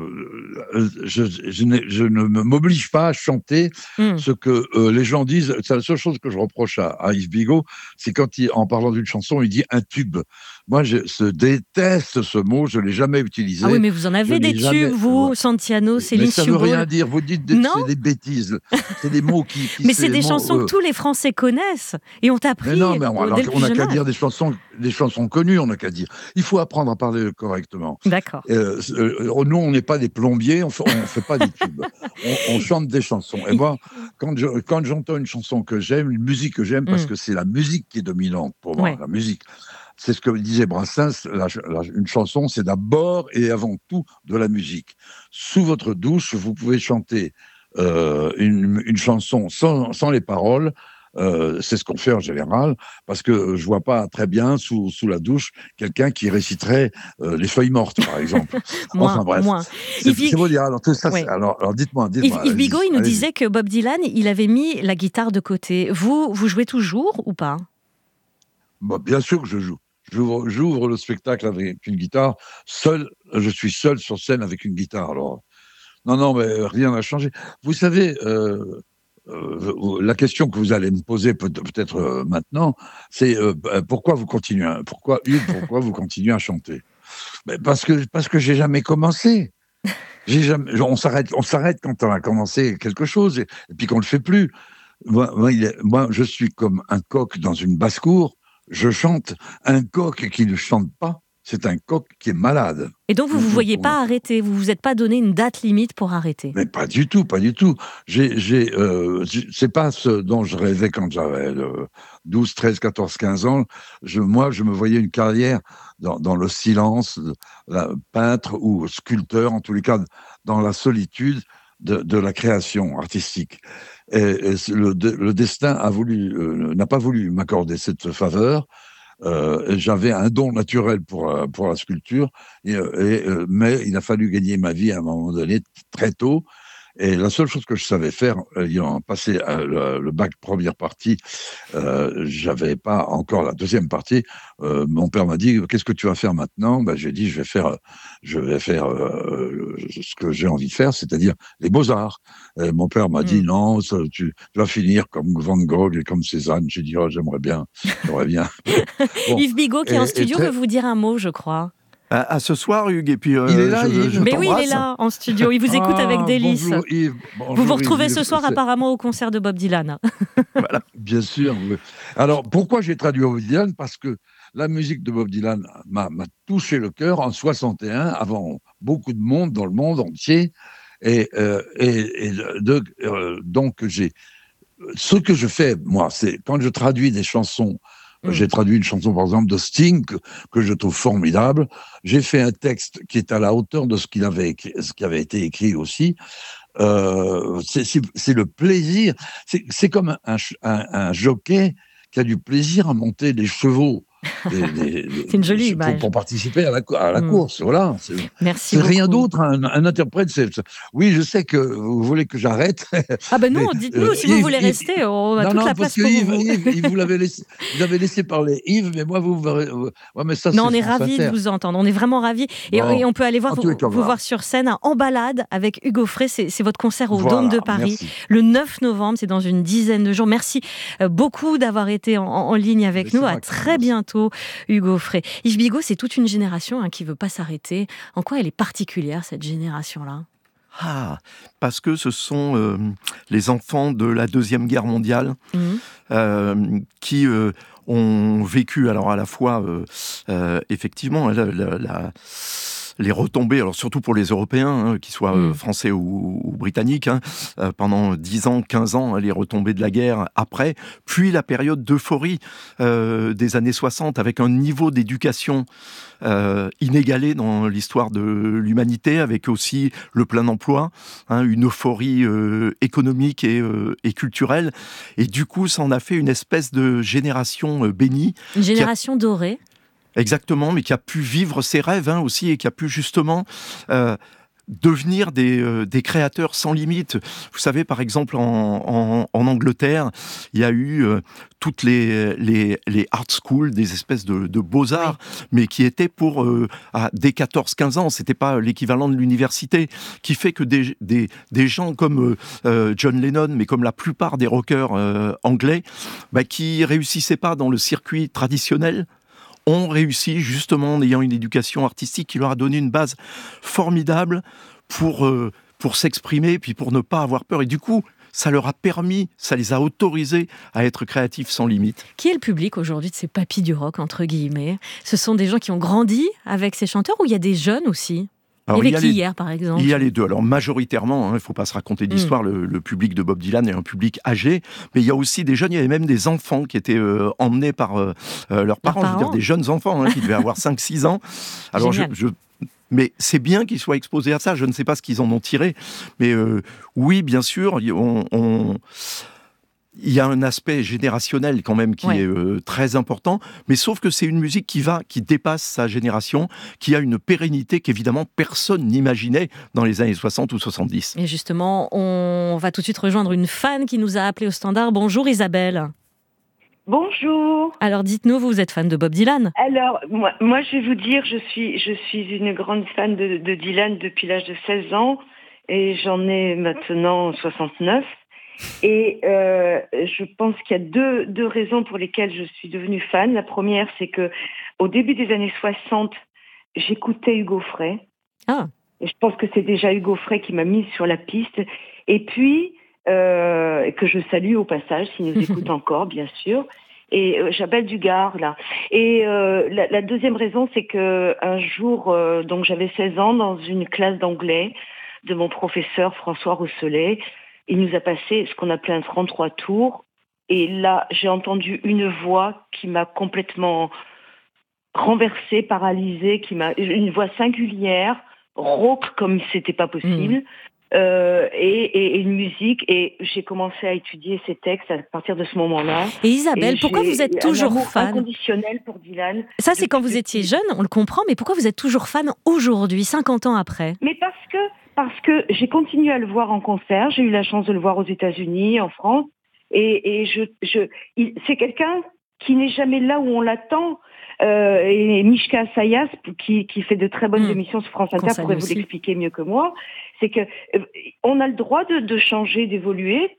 je ne m'oblige pas à chanter ce que les gens disent. C'est la seule chose que je reproche à Yves Bigot, c'est quand en parlant d'une chanson, il dit un tube. Moi, je déteste ce mot, je ne l'ai jamais utilisé. Ah oui, mais vous en avez des tubes, vous, Santiano, Céline Mais ça ne veut Sciubbo. rien dire, vous dites c'est des bêtises. C'est des mots qui mais c'est des chansons que tous les Français connaissent et ont appris. Mais non, mais on n'a qu'à dire des chansons connues, on n'a qu'à dire. Il faut apprendre à parler correctement. D'accord. Nous, on n'est pas des plombiers, on ne fait pas des tubes. On chante des chansons. Et moi, quand j'entends une chanson que j'aime, une musique que j'aime, parce que c'est la musique qui est dominante pour moi, la musique. C'est ce que disait Brassens, une chanson, c'est d'abord et avant tout de la musique. Sous votre douche, vous pouvez chanter une chanson sans les paroles. C'est ce qu'on fait en général, parce que je vois pas très bien sous la douche quelqu'un qui réciterait les feuilles mortes, par exemple. Enfin bref, c'est beau dire. Alors tout ça, alors dites-moi. Yves Bigot, il nous disait que Bob Dylan, il avait mis la guitare de côté. Vous jouez toujours ou pas ? Bien sûr que je joue. J'ouvre le spectacle avec une guitare. Je suis seul sur scène avec une guitare. Alors, non, mais rien n'a changé. Vous savez, la question que vous allez me poser peut-être maintenant, c'est pourquoi vous continuez vous continuez à chanter ? Parce que j'ai jamais commencé. On s'arrête quand on a commencé quelque chose et puis qu'on le fait plus. Moi, je suis comme un coq dans une basse-cour. Je chante. Un coq qui ne chante pas, c'est un coq qui est malade. Et donc, vous ne vous voyez pas arrêter ? Vous ne vous êtes pas donné une date limite pour arrêter ? Mais pas du tout. C'est pas ce dont je rêvais quand j'avais 12, 13, 14, 15 ans. Moi, je me voyais une carrière dans le silence, peintre ou sculpteur, en tous les cas, dans la solitude de la création artistique. Et le destin n'a pas voulu m'accorder cette faveur. J'avais un don naturel pour la sculpture, mais il a fallu gagner ma vie à un moment donné, très tôt. Et la seule chose que je savais faire, ayant passé le bac première partie, j'avais pas encore la deuxième partie. Mon père m'a dit, qu'est-ce que tu vas faire maintenant? J'ai dit, je vais faire ce que j'ai envie de faire, c'est-à-dire les beaux-arts. Mon père m'a dit, non, tu vas finir comme Van Gogh et comme Cézanne. J'ai dit, oh, j'aimerais bien. Bon. Yves Bigot, qui est en studio, veut vous dire un mot, je crois. À ce soir, Hugues, et puis il est là, mais oui, il est là en studio. Il vous écoute avec délice. Bonjour, Yves. Bonjour, vous retrouvez Yves. ce soir apparemment au concert de Bob Dylan. Voilà, bien sûr. Alors, pourquoi j'ai traduit Bob Dylan? Parce que la musique de Bob Dylan m'a touché le cœur en 61, avant beaucoup de monde dans le monde entier. Donc, ce que je fais, moi, c'est quand je traduis des chansons. J'ai traduit une chanson, par exemple, de Sting, que je trouve formidable. J'ai fait un texte qui est à la hauteur de ce qui avait été écrit aussi. C'est le plaisir. C'est comme un jockey qui a du plaisir à monter les chevaux. C'est une jolie image. Pour participer à la course, voilà. Merci c'est beaucoup. Rien d'autre. Un interprète, oui, je sais que vous voulez que j'arrête. Ah ben non, dites-nous si vous voulez rester. On a toute la place pour vous. Yves, vous l'avez laissé parler. Yves, mais moi, mais ça, non, on est ravis de vous entendre. On est vraiment ravis. Et on peut aller vous voir sur scène en balade avec Hugo Frey. C'est votre concert au Dôme de Paris. Merci. Le 9 novembre, c'est dans une dizaine de jours. Merci beaucoup d'avoir été en ligne avec nous. À très bientôt. Hugo Frey. Yves Bigot, c'est toute une génération qui ne veut pas s'arrêter. En quoi elle est particulière, cette génération-là? Parce que ce sont les enfants de la Deuxième Guerre mondiale qui ont vécu, alors à la fois, effectivement, les retombées, alors surtout pour les Européens, qu'ils soient français ou britanniques, pendant 10 ans, 15 ans, les retombées de la guerre après, puis la période d'euphorie des années 60, avec un niveau d'éducation inégalé dans l'histoire de l'humanité, avec aussi le plein emploi, une euphorie économique et culturelle. Et du coup, ça en a fait une espèce de génération bénie. Une génération dorée. Exactement, mais qui a pu vivre ses rêves aussi, et qui a pu justement devenir des créateurs sans limite. Vous savez, par exemple, en Angleterre, il y a eu toutes les art schools, des espèces de beaux-arts, mais qui étaient dès 14-15 ans. C'était pas l'équivalent de l'université, qui fait que des gens comme John Lennon, mais comme la plupart des rockers anglais, qui réussissaient pas dans le circuit traditionnel, ont réussi justement en ayant une éducation artistique qui leur a donné une base formidable pour s'exprimer, puis pour ne pas avoir peur. Et du coup, ça leur a permis, ça les a autorisés à être créatifs sans limite. Qui est le public aujourd'hui de ces papis du rock, entre guillemets? Ce sont des gens qui ont grandi avec ces chanteurs, ou il y a des jeunes aussi? Alors, il y avait qui hier, par exemple? Il y a les deux. Alors, majoritairement, il ne faut pas se raconter d'histoire, le public de Bob Dylan est un public âgé, mais il y a aussi des jeunes, il y avait même des enfants qui étaient emmenés par leurs parents, je veux dire des jeunes enfants qui devaient avoir 5-6 ans. Alors, mais c'est bien qu'ils soient exposés à ça, je ne sais pas ce qu'ils en ont tiré, mais oui, bien sûr, il y a un aspect générationnel quand même qui est très important, mais sauf que c'est une musique qui dépasse sa génération, qui a une pérennité qu'évidemment personne n'imaginait dans les années 60 ou 70. Et justement, on va tout de suite rejoindre une fan qui nous a appelé au standard. Bonjour Isabelle. Bonjour. Alors dites-nous, vous êtes fan de Bob Dylan? Alors, moi je vais vous dire, je suis une grande fan de Dylan depuis l'âge de 16 ans, et j'en ai maintenant 69. Et je pense qu'il y a deux raisons pour lesquelles je suis devenue fan. La première, c'est que au début des années 60, j'écoutais Hugo Frey. Et je pense que c'est déjà Hugo Frey qui m'a mise sur la piste. Et puis, que je salue au passage, s'il nous écoute encore, bien sûr. Et Jabel Dugard, là. Et la deuxième raison, c'est que un jour, donc j'avais 16 ans, dans une classe d'anglais de mon professeur François Rousselet, il nous a passé ce qu'on appelait un 33 tours. Et là, j'ai entendu une voix qui m'a complètement renversée, paralysée, une voix singulière, rauque comme c'était pas possible, et une musique. Et j'ai commencé à étudier ces textes à partir de ce moment-là. Et Isabelle, pourquoi vous êtes toujours fan? Inconditionnel pour Dylan. Ça, c'est quand vous étiez jeune, on le comprend, mais pourquoi vous êtes toujours fan aujourd'hui, 50 ans après? Mais parce parce que j'ai continué à le voir en concert. J'ai eu la chance de le voir aux États-Unis, en France. Et c'est quelqu'un qui n'est jamais là où on l'attend. Et Mishka Sayas, qui fait de très bonnes émissions sur France Inter, pourrait vous l'expliquer mieux que moi. C'est que on a le droit de changer, d'évoluer.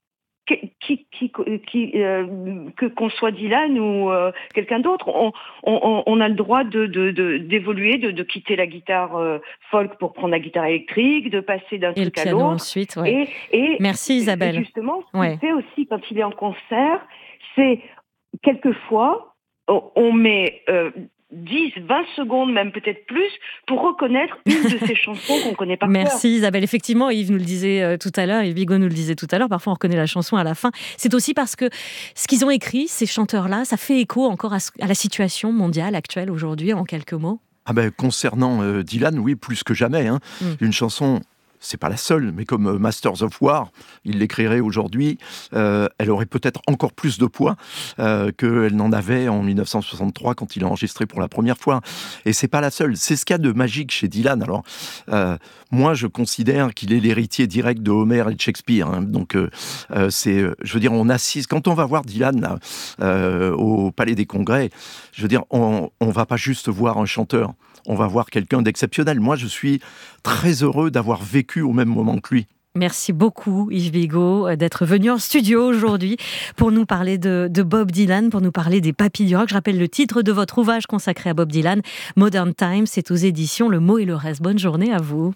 Qu'on soit Dylan ou quelqu'un d'autre, on a le droit d'évoluer, de quitter la guitare folk pour prendre la guitare électrique, de passer d'un truc à l'autre. Ensuite, ouais. Et merci Isabelle. Justement, ce qu'il fait aussi quand il est en concert, c'est quelquefois on met 10, 20 secondes, même peut-être plus, pour reconnaître une de ces chansons qu'on connaît par cœur. Merci Isabelle. Effectivement, Yves nous le disait tout à l'heure, Yves Bigot nous le disait tout à l'heure, parfois on reconnaît la chanson à la fin. C'est aussi parce que ce qu'ils ont écrit, ces chanteurs-là, ça fait écho encore à la situation mondiale actuelle aujourd'hui, en quelques mots. Concernant Dylan, oui, plus que jamais. Une chanson... C'est pas la seule, mais comme Masters of War, il l'écrirait aujourd'hui, elle aurait peut-être encore plus de poids qu'elle n'en avait en 1963 quand il a enregistré pour la première fois. Et c'est pas la seule. C'est ce qu'il y a de magique chez Dylan. Alors, moi, je considère qu'il est l'héritier direct de Homer et de Shakespeare. Donc, je veux dire, on assiste. Quand on va voir Dylan là, au Palais des Congrès, je veux dire, on va pas juste voir un chanteur. On va voir quelqu'un d'exceptionnel. Moi, je suis très heureux d'avoir vécu au même moment que lui. Merci beaucoup Yves Bigot d'être venu en studio aujourd'hui pour nous parler de Bob Dylan, pour nous parler des Papilles du Rock. Je rappelle le titre de votre ouvrage consacré à Bob Dylan, Modern Times, c'est aux éditions Le Mot et le Reste. Bonne journée à vous.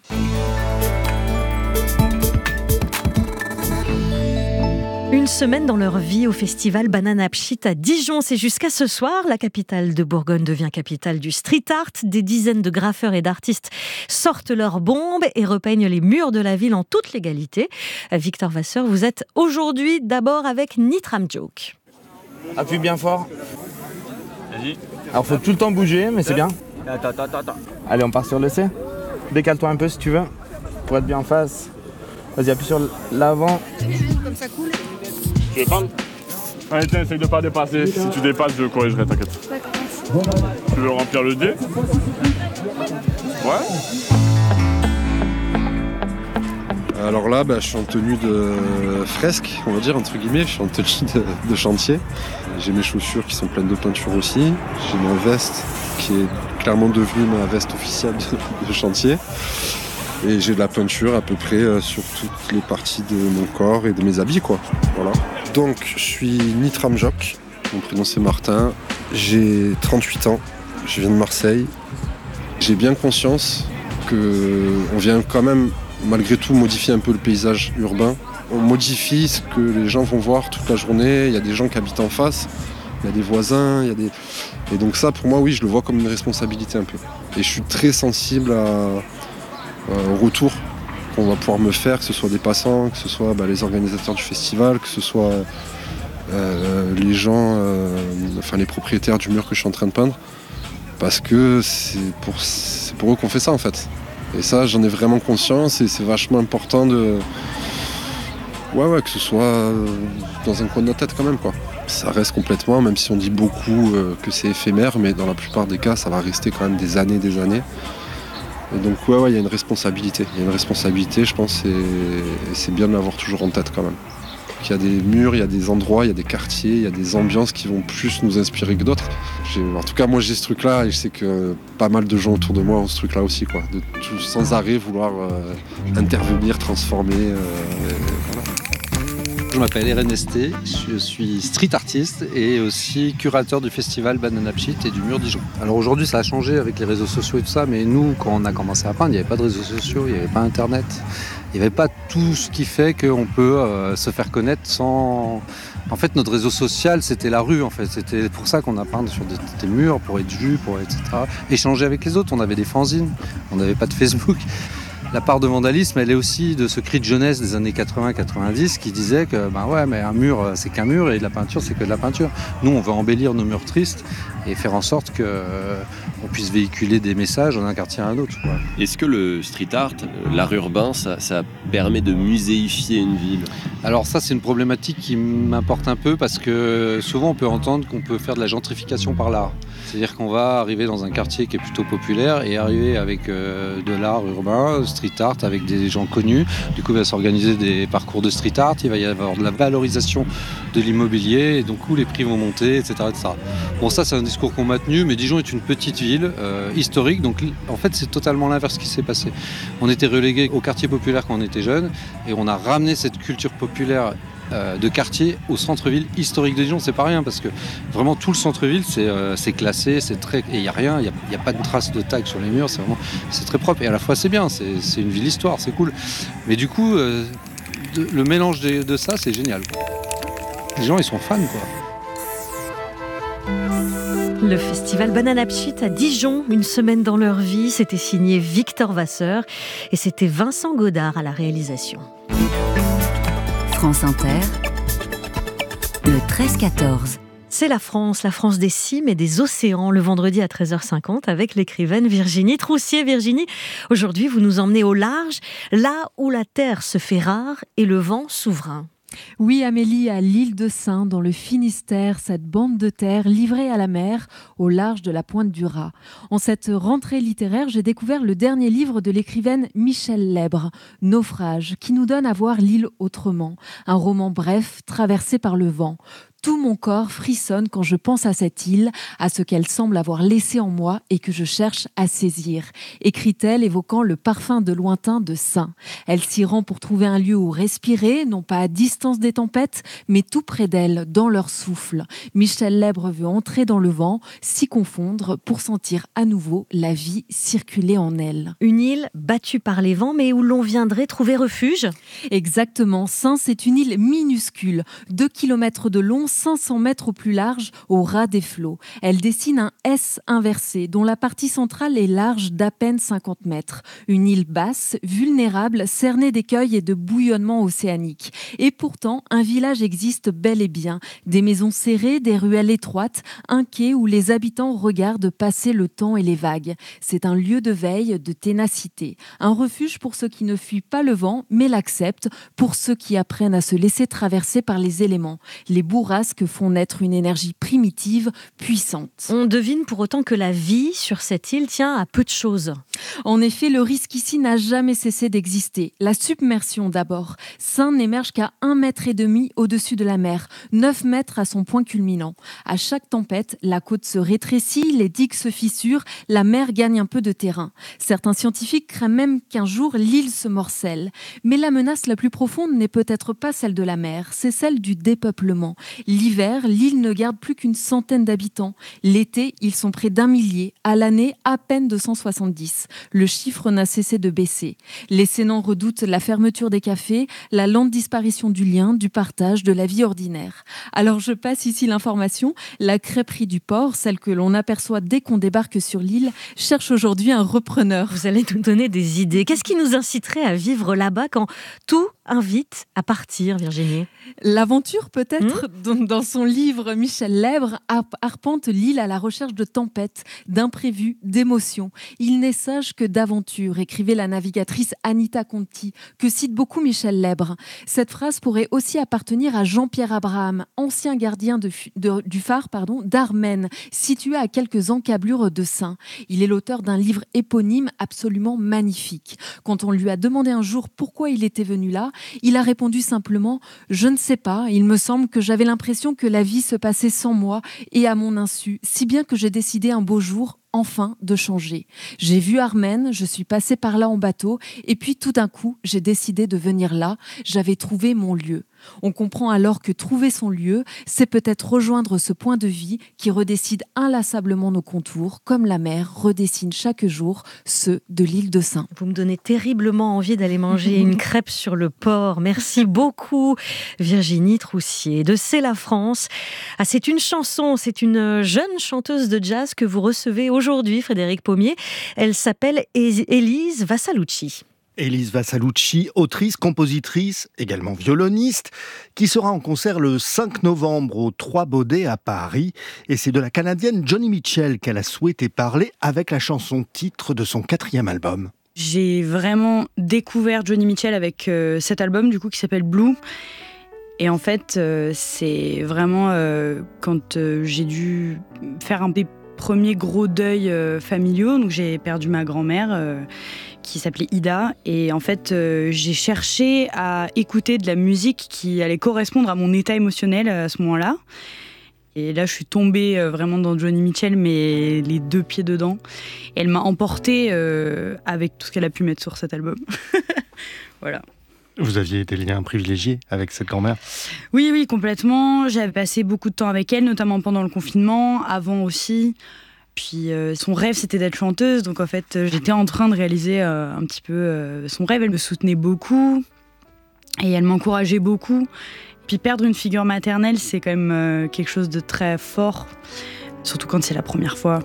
Une semaine dans leur vie au festival Banana Pchit à Dijon. C'est jusqu'à ce soir. La capitale de Bourgogne devient capitale du street art. Des dizaines de graffeurs et d'artistes sortent leurs bombes et repeignent les murs de la ville en toute légalité. Victor Vasseur, vous êtes aujourd'hui d'abord avec Nitram Joke. Appuie bien fort. Vas-y. Alors faut tout le temps bouger, mais c'est bien. Attends. Allez, on part sur le C. Décale-toi un peu si tu veux, pour être bien en face. Vas-y, appuie sur l'avant. Comme ça coule. Tu veux prendre? Allez, tiens, essaye de pas dépasser. Si tu dépasses, je corrigerai, t'inquiète. Tu veux remplir le dé? Ouais. Alors là, je suis en tenue de fresque, on va dire, entre guillemets. Je suis en tenue de chantier. J'ai mes chaussures qui sont pleines de peinture aussi. J'ai ma veste qui est clairement devenue ma veste officielle de chantier. Et j'ai de la peinture à peu près sur toutes les parties de mon corps et de mes habits, quoi. Voilà. Donc, je suis Nitram Jock. Mon prénom, c'est Martin. J'ai 38 ans. Je viens de Marseille. J'ai bien conscience qu'on vient quand même, malgré tout, modifier un peu le paysage urbain. On modifie ce que les gens vont voir toute la journée. Il y a des gens qui habitent en face. Il y a des voisins. Et donc ça, pour moi, oui, je le vois comme une responsabilité un peu. Et je suis très sensible au retour qu'on va pouvoir me faire, que ce soit des passants, que ce soit les organisateurs du festival, que ce soit les gens, les propriétaires du mur que je suis en train de peindre, parce que c'est pour eux qu'on fait ça en fait. Et ça, j'en ai vraiment conscience et c'est vachement important que ce soit dans un coin de notre tête quand même, quoi. Ça reste complètement, même si on dit beaucoup que c'est éphémère, mais dans la plupart des cas, ça va rester quand même des années. Et donc il y a une responsabilité. Je pense, et c'est bien de l'avoir toujours en tête quand même. Il y a des murs, il y a des endroits, il y a des quartiers, il y a des ambiances qui vont plus nous inspirer que d'autres. En tout cas, moi j'ai ce truc-là et je sais que pas mal de gens autour de moi ont ce truc-là aussi, quoi. De sans arrêt vouloir intervenir, transformer. Voilà. Je m'appelle Eren Esté, je suis street artiste et aussi curateur du festival Banana Pchit et du Mur Dijon. Alors aujourd'hui ça a changé avec les réseaux sociaux et tout ça, mais nous quand on a commencé à peindre, il n'y avait pas de réseaux sociaux, il n'y avait pas internet, il n'y avait pas tout ce qui fait qu'on peut se faire connaître sans... En fait notre réseau social c'était la rue en fait, c'était pour ça qu'on a peint sur des murs, pour être vu, etc. Échanger avec les autres, on avait des fanzines, on n'avait pas de Facebook. La part de vandalisme, elle est aussi de ce cri de jeunesse des années 80-90 qui disait que mais un mur c'est qu'un mur et de la peinture c'est que de la peinture. Nous on veut embellir nos murs tristes et faire en sorte qu'on puisse véhiculer des messages d'un quartier à un autre. Quoi. Est-ce que le street art, l'art urbain, ça permet de muséifier une ville ? Alors ça, c'est une problématique qui m'importe un peu parce que souvent on peut entendre qu'on peut faire de la gentrification par l'art. C'est-à-dire qu'on va arriver dans un quartier qui est plutôt populaire et arriver avec de l'art urbain, street art, avec des gens connus. Du coup, il va s'organiser des parcours de street art, il va y avoir de la valorisation de l'immobilier et donc les prix vont monter, etc., etc. Bon, ça, c'est un discours qu'on m'a tenu, mais Dijon est une petite ville historique, donc en fait, c'est totalement l'inverse qui s'est passé. On était relégués au quartier populaire quand on était jeune et on a ramené cette culture populaire de quartier au centre-ville historique de Dijon. C'est pas rien parce que vraiment tout le centre-ville c'est classé, c'est très, et il y a rien, il y a pas de traces de tag sur les murs, c'est très propre et à la fois c'est bien, c'est une ville histoire, c'est cool. Mais du coup le mélange de ça c'est génial. Les gens ils sont fans quoi. Le festival Banana Pchit à Dijon, une semaine dans leur vie, c'était signé Victor Vasseur et c'était Vincent Godard à la réalisation. France Inter, le 13-14. C'est la France des cimes et des océans, le vendredi à 13h50 avec l'écrivaine Virginie Troussier. Virginie, aujourd'hui vous nous emmenez au large, là où la terre se fait rare et le vent souverain. Oui, Amélie, à l'île de Sein, dans le Finistère, cette bande de terre livrée à la mer, au large de la pointe du Raz. En cette rentrée littéraire, j'ai découvert le dernier livre de l'écrivaine Michel Lèbre, Naufrage, qui nous donne à voir l'île autrement. Un roman bref, traversé par le vent. Tout mon corps frissonne quand je pense à cette île, à ce qu'elle semble avoir laissé en moi et que je cherche à saisir, écrit-elle évoquant le parfum de lointain de Sein. Elle s'y rend pour trouver un lieu où respirer, non pas à distance des tempêtes, mais tout près d'elle, dans leur souffle. Michel Lèbre veut entrer dans le vent, s'y confondre pour sentir à nouveau la vie circuler en elle. Une île battue par les vents, mais où l'on viendrait trouver refuge ? Exactement, Sein, c'est une île minuscule, 2 km de long, 500 mètres au plus large, au ras des flots. Elle dessine un S inversé, dont la partie centrale est large d'à peine 50 mètres. Une île basse, vulnérable, cernée d'écueils et de bouillonnements océaniques. Et pourtant, un village existe bel et bien. Des maisons serrées, des ruelles étroites, un quai où les habitants regardent passer le temps et les vagues. C'est un lieu de veille, de ténacité. Un refuge pour ceux qui ne fuient pas le vent, mais l'acceptent, pour ceux qui apprennent à se laisser traverser par les éléments. Les bourrasques font naître une énergie primitive, puissante. On devine pour autant que la vie sur cette île tient à peu de choses. En effet, le risque ici n'a jamais cessé d'exister. La submersion d'abord. Sein n'émerge qu'à 1,5 mètre au-dessus de la mer, 9 mètres à son point culminant. À chaque tempête, la côte se rétrécit, les digues se fissurent, la mer gagne un peu de terrain. Certains scientifiques craignent même qu'un jour l'île se morcelle. Mais la menace la plus profonde n'est peut-être pas celle de la mer, c'est celle du dépeuplement. L'hiver, l'île ne garde plus qu'une centaine d'habitants. L'été, ils sont près d'1 millier. À l'année, à peine 270. Le chiffre n'a cessé de baisser. Les Sénans redoutent la fermeture des cafés, la lente disparition du lien, du partage, de la vie ordinaire. Alors je passe ici l'information. La crêperie du port, celle que l'on aperçoit dès qu'on débarque sur l'île, cherche aujourd'hui un repreneur. Vous allez nous donner des idées. Qu'est-ce qui nous inciterait à vivre là-bas quand tout invite à partir, Virginie ? L'aventure peut-être. Dans son livre, Michel Lèbre arpente l'île à la recherche de tempêtes, d'imprévus, d'émotions. Il n'est sage que d'aventure, écrivait la navigatrice Anita Conti, que cite beaucoup Michel Lèbre. Cette phrase pourrait aussi appartenir à Jean-Pierre Abraham, ancien gardien du phare d'Armen, situé à quelques encablures de Sein. Il est l'auteur d'un livre éponyme absolument magnifique. Quand on lui a demandé un jour pourquoi il était venu là, il a répondu simplement « Je ne sais pas, il me semble que j'avais l'impression que la vie se passait sans moi et à mon insu, si bien que j'ai décidé un beau jour, enfin, de changer. J'ai vu Armen, je suis passée par là en bateau, et puis tout d'un coup, j'ai décidé de venir là, j'avais trouvé mon lieu. » On comprend alors que trouver son lieu, c'est peut-être rejoindre ce point de vie qui redessine inlassablement nos contours, comme la mer redessine chaque jour ceux de l'île de Sein. Vous me donnez terriblement envie d'aller manger une crêpe sur le port. Merci beaucoup, Virginie Troussier. De C'est la France. Ah, c'est une chanson, c'est une jeune chanteuse de jazz que vous recevez aujourd'hui, Frédéric Pommier. Elle s'appelle Élise Vassalucci. Élise Vassalucci, autrice, compositrice, également violoniste, qui sera en concert le 5 novembre au 3 Baudets à Paris. Et c'est de la Canadienne Joni Mitchell qu'elle a souhaité parler avec la chanson titre de son 4e album. J'ai vraiment découvert Joni Mitchell avec cet album du coup qui s'appelle Blue. Et en fait, c'est vraiment quand j'ai dû faire un des premiers gros deuils familiaux. Donc j'ai perdu ma grand-mère qui s'appelait Ida. Et en fait, j'ai cherché à écouter de la musique qui allait correspondre à mon état émotionnel à ce moment-là. Et là, je suis tombée vraiment dans Joni Mitchell, mais les 2 pieds dedans. Et elle m'a emportée avec tout ce qu'elle a pu mettre sur cet album. Voilà. Vous aviez des liens privilégiés avec cette grand-mère ? Oui, complètement. J'avais passé beaucoup de temps avec elle, notamment pendant le confinement, avant aussi. Puis son rêve, c'était d'être chanteuse. Donc en fait, j'étais en train de réaliser un petit peu son rêve. Elle me soutenait beaucoup et elle m'encourageait beaucoup. Puis perdre une figure maternelle, c'est quand même quelque chose de très fort, surtout quand c'est la première fois.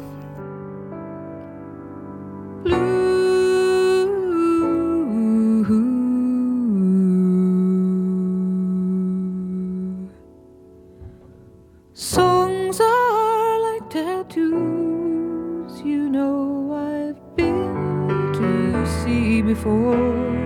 Songs are like tattoos, you know I've been to see before.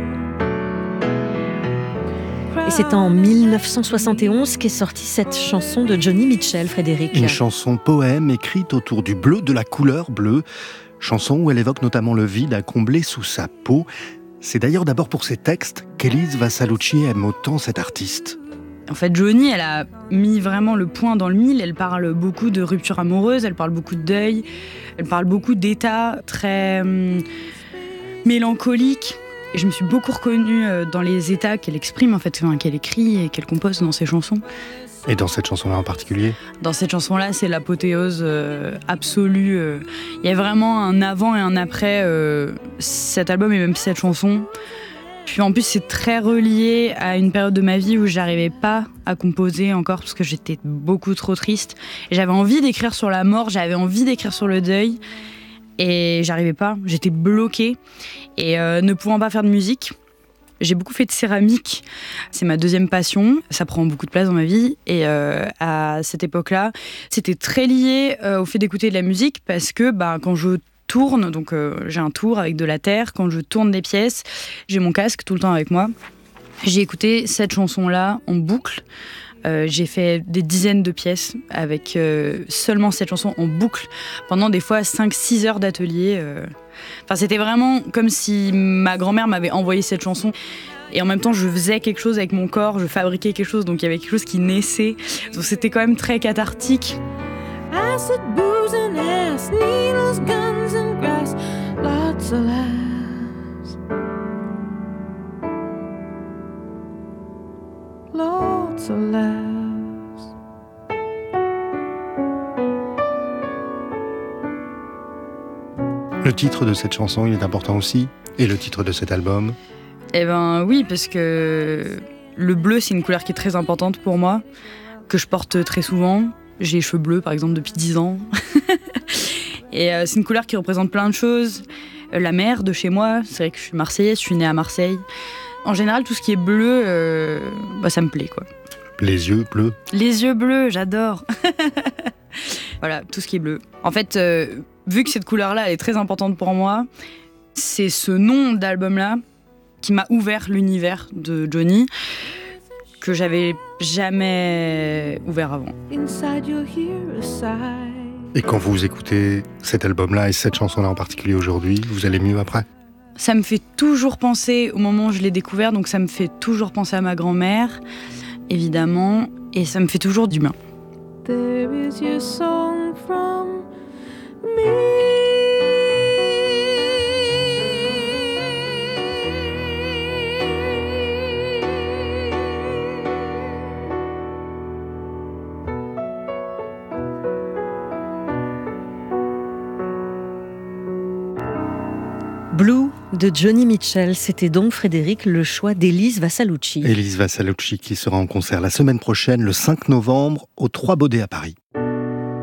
Et c'est en 1971 qu'est sortie cette chanson de Joni Mitchell, Frédéric. Une chanson poème écrite autour du bleu, de la couleur bleue. Chanson où elle évoque notamment le vide à combler sous sa peau. C'est d'ailleurs d'abord pour ces textes qu'Élise Vassalucci aime autant cette artiste. En fait, Joni, elle a mis vraiment le point dans le mille. Elle parle beaucoup de rupture amoureuse, elle parle beaucoup de deuil, elle parle beaucoup d'états très mélancoliques. Et je me suis beaucoup reconnue dans les états qu'elle exprime, en fait, qu'elle écrit et qu'elle compose dans ses chansons. Et dans cette chanson-là en particulier ? Dans cette chanson-là, c'est l'apothéose absolue. Il y a vraiment un avant et un après cet album et même cette chanson. Puis en plus, c'est très relié à une période de ma vie où j'arrivais pas à composer encore parce que j'étais beaucoup trop triste. Et j'avais envie d'écrire sur la mort, j'avais envie d'écrire sur le deuil. Et j'arrivais pas, j'étais bloquée. Et ne pouvant pas faire de musique, j'ai beaucoup fait de céramique. C'est ma 2e passion, ça prend beaucoup de place dans ma vie. Et à cette époque-là, c'était très lié au fait d'écouter de la musique parce que quand je tourne, donc j'ai un tour avec de la terre, quand je tourne des pièces, j'ai mon casque tout le temps avec moi. J'ai écouté cette chanson-là en boucle. J'ai fait des dizaines de pièces avec seulement cette chanson en boucle pendant des fois 5-6 heures d'atelier. Enfin, c'était vraiment comme si ma grand-mère m'avait envoyé cette chanson. Et en même temps, je faisais quelque chose avec mon corps, je fabriquais quelque chose, donc il y avait quelque chose qui naissait. Donc c'était quand même très cathartique. Acid, booze and ass, needles, guns and grass, lots of laughs, lots of laughs. Le titre de cette chanson, il est important aussi. Et le titre de cet album ? Eh ben oui, parce que le bleu, c'est une couleur qui est très importante pour moi, que je porte très souvent. J'ai les cheveux bleus, par exemple, depuis 10 ans. Et c'est une couleur qui représente plein de choses. La mer de chez moi, c'est vrai que je suis marseillaise, je suis née à Marseille. En général, tout ce qui est bleu, ça me plaît, quoi. Les yeux bleus ? Les yeux bleus, j'adore. Voilà, tout ce qui est bleu. En fait, vu que cette couleur-là, elle est très importante pour moi, c'est ce nom d'album-là qui m'a ouvert l'univers de Joni, que j'avais jamais ouvert avant. Et quand vous écoutez cet album-là et cette chanson-là en particulier aujourd'hui, vous allez mieux après ? Ça me fait toujours penser au moment où je l'ai découvert, donc ça me fait toujours penser à ma grand-mère, évidemment, et ça me fait toujours du bien. There is your song from me. Blue de Joni Mitchell, c'était donc, Frédéric, le choix d'Élise Vassalucci. Élise Vassalucci qui sera en concert la semaine prochaine, le 5 novembre, au 3 Baudets à Paris.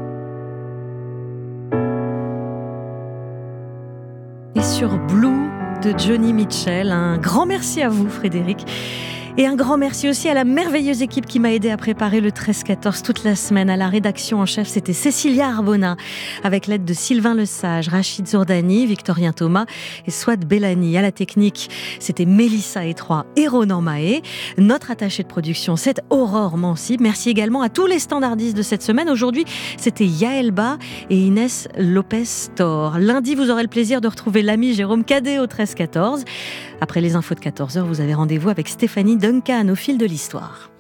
Et sur Blue de Joni Mitchell. Un grand merci à vous, Frédéric. Et un grand merci aussi à la merveilleuse équipe qui m'a aidé à préparer le 13-14 toute la semaine. À la rédaction en chef, c'était Cécilia Arbona, avec l'aide de Sylvain Lesage, Rachid Zourdani, Victorien Thomas et Swad Bellani. À la technique, c'était Mélissa Etroy et Ronan Mahé. Notre attachée de production, c'est Aurore Mancy. Merci également à tous les standardistes de cette semaine. Aujourd'hui, c'était Yael Ba et Inès Lopez-Tor. Lundi, vous aurez le plaisir de retrouver l'ami Jérôme Cadet au 13-14. Après les infos de 14h, vous avez rendez-vous avec Stéphanie Duncan au fil de l'histoire.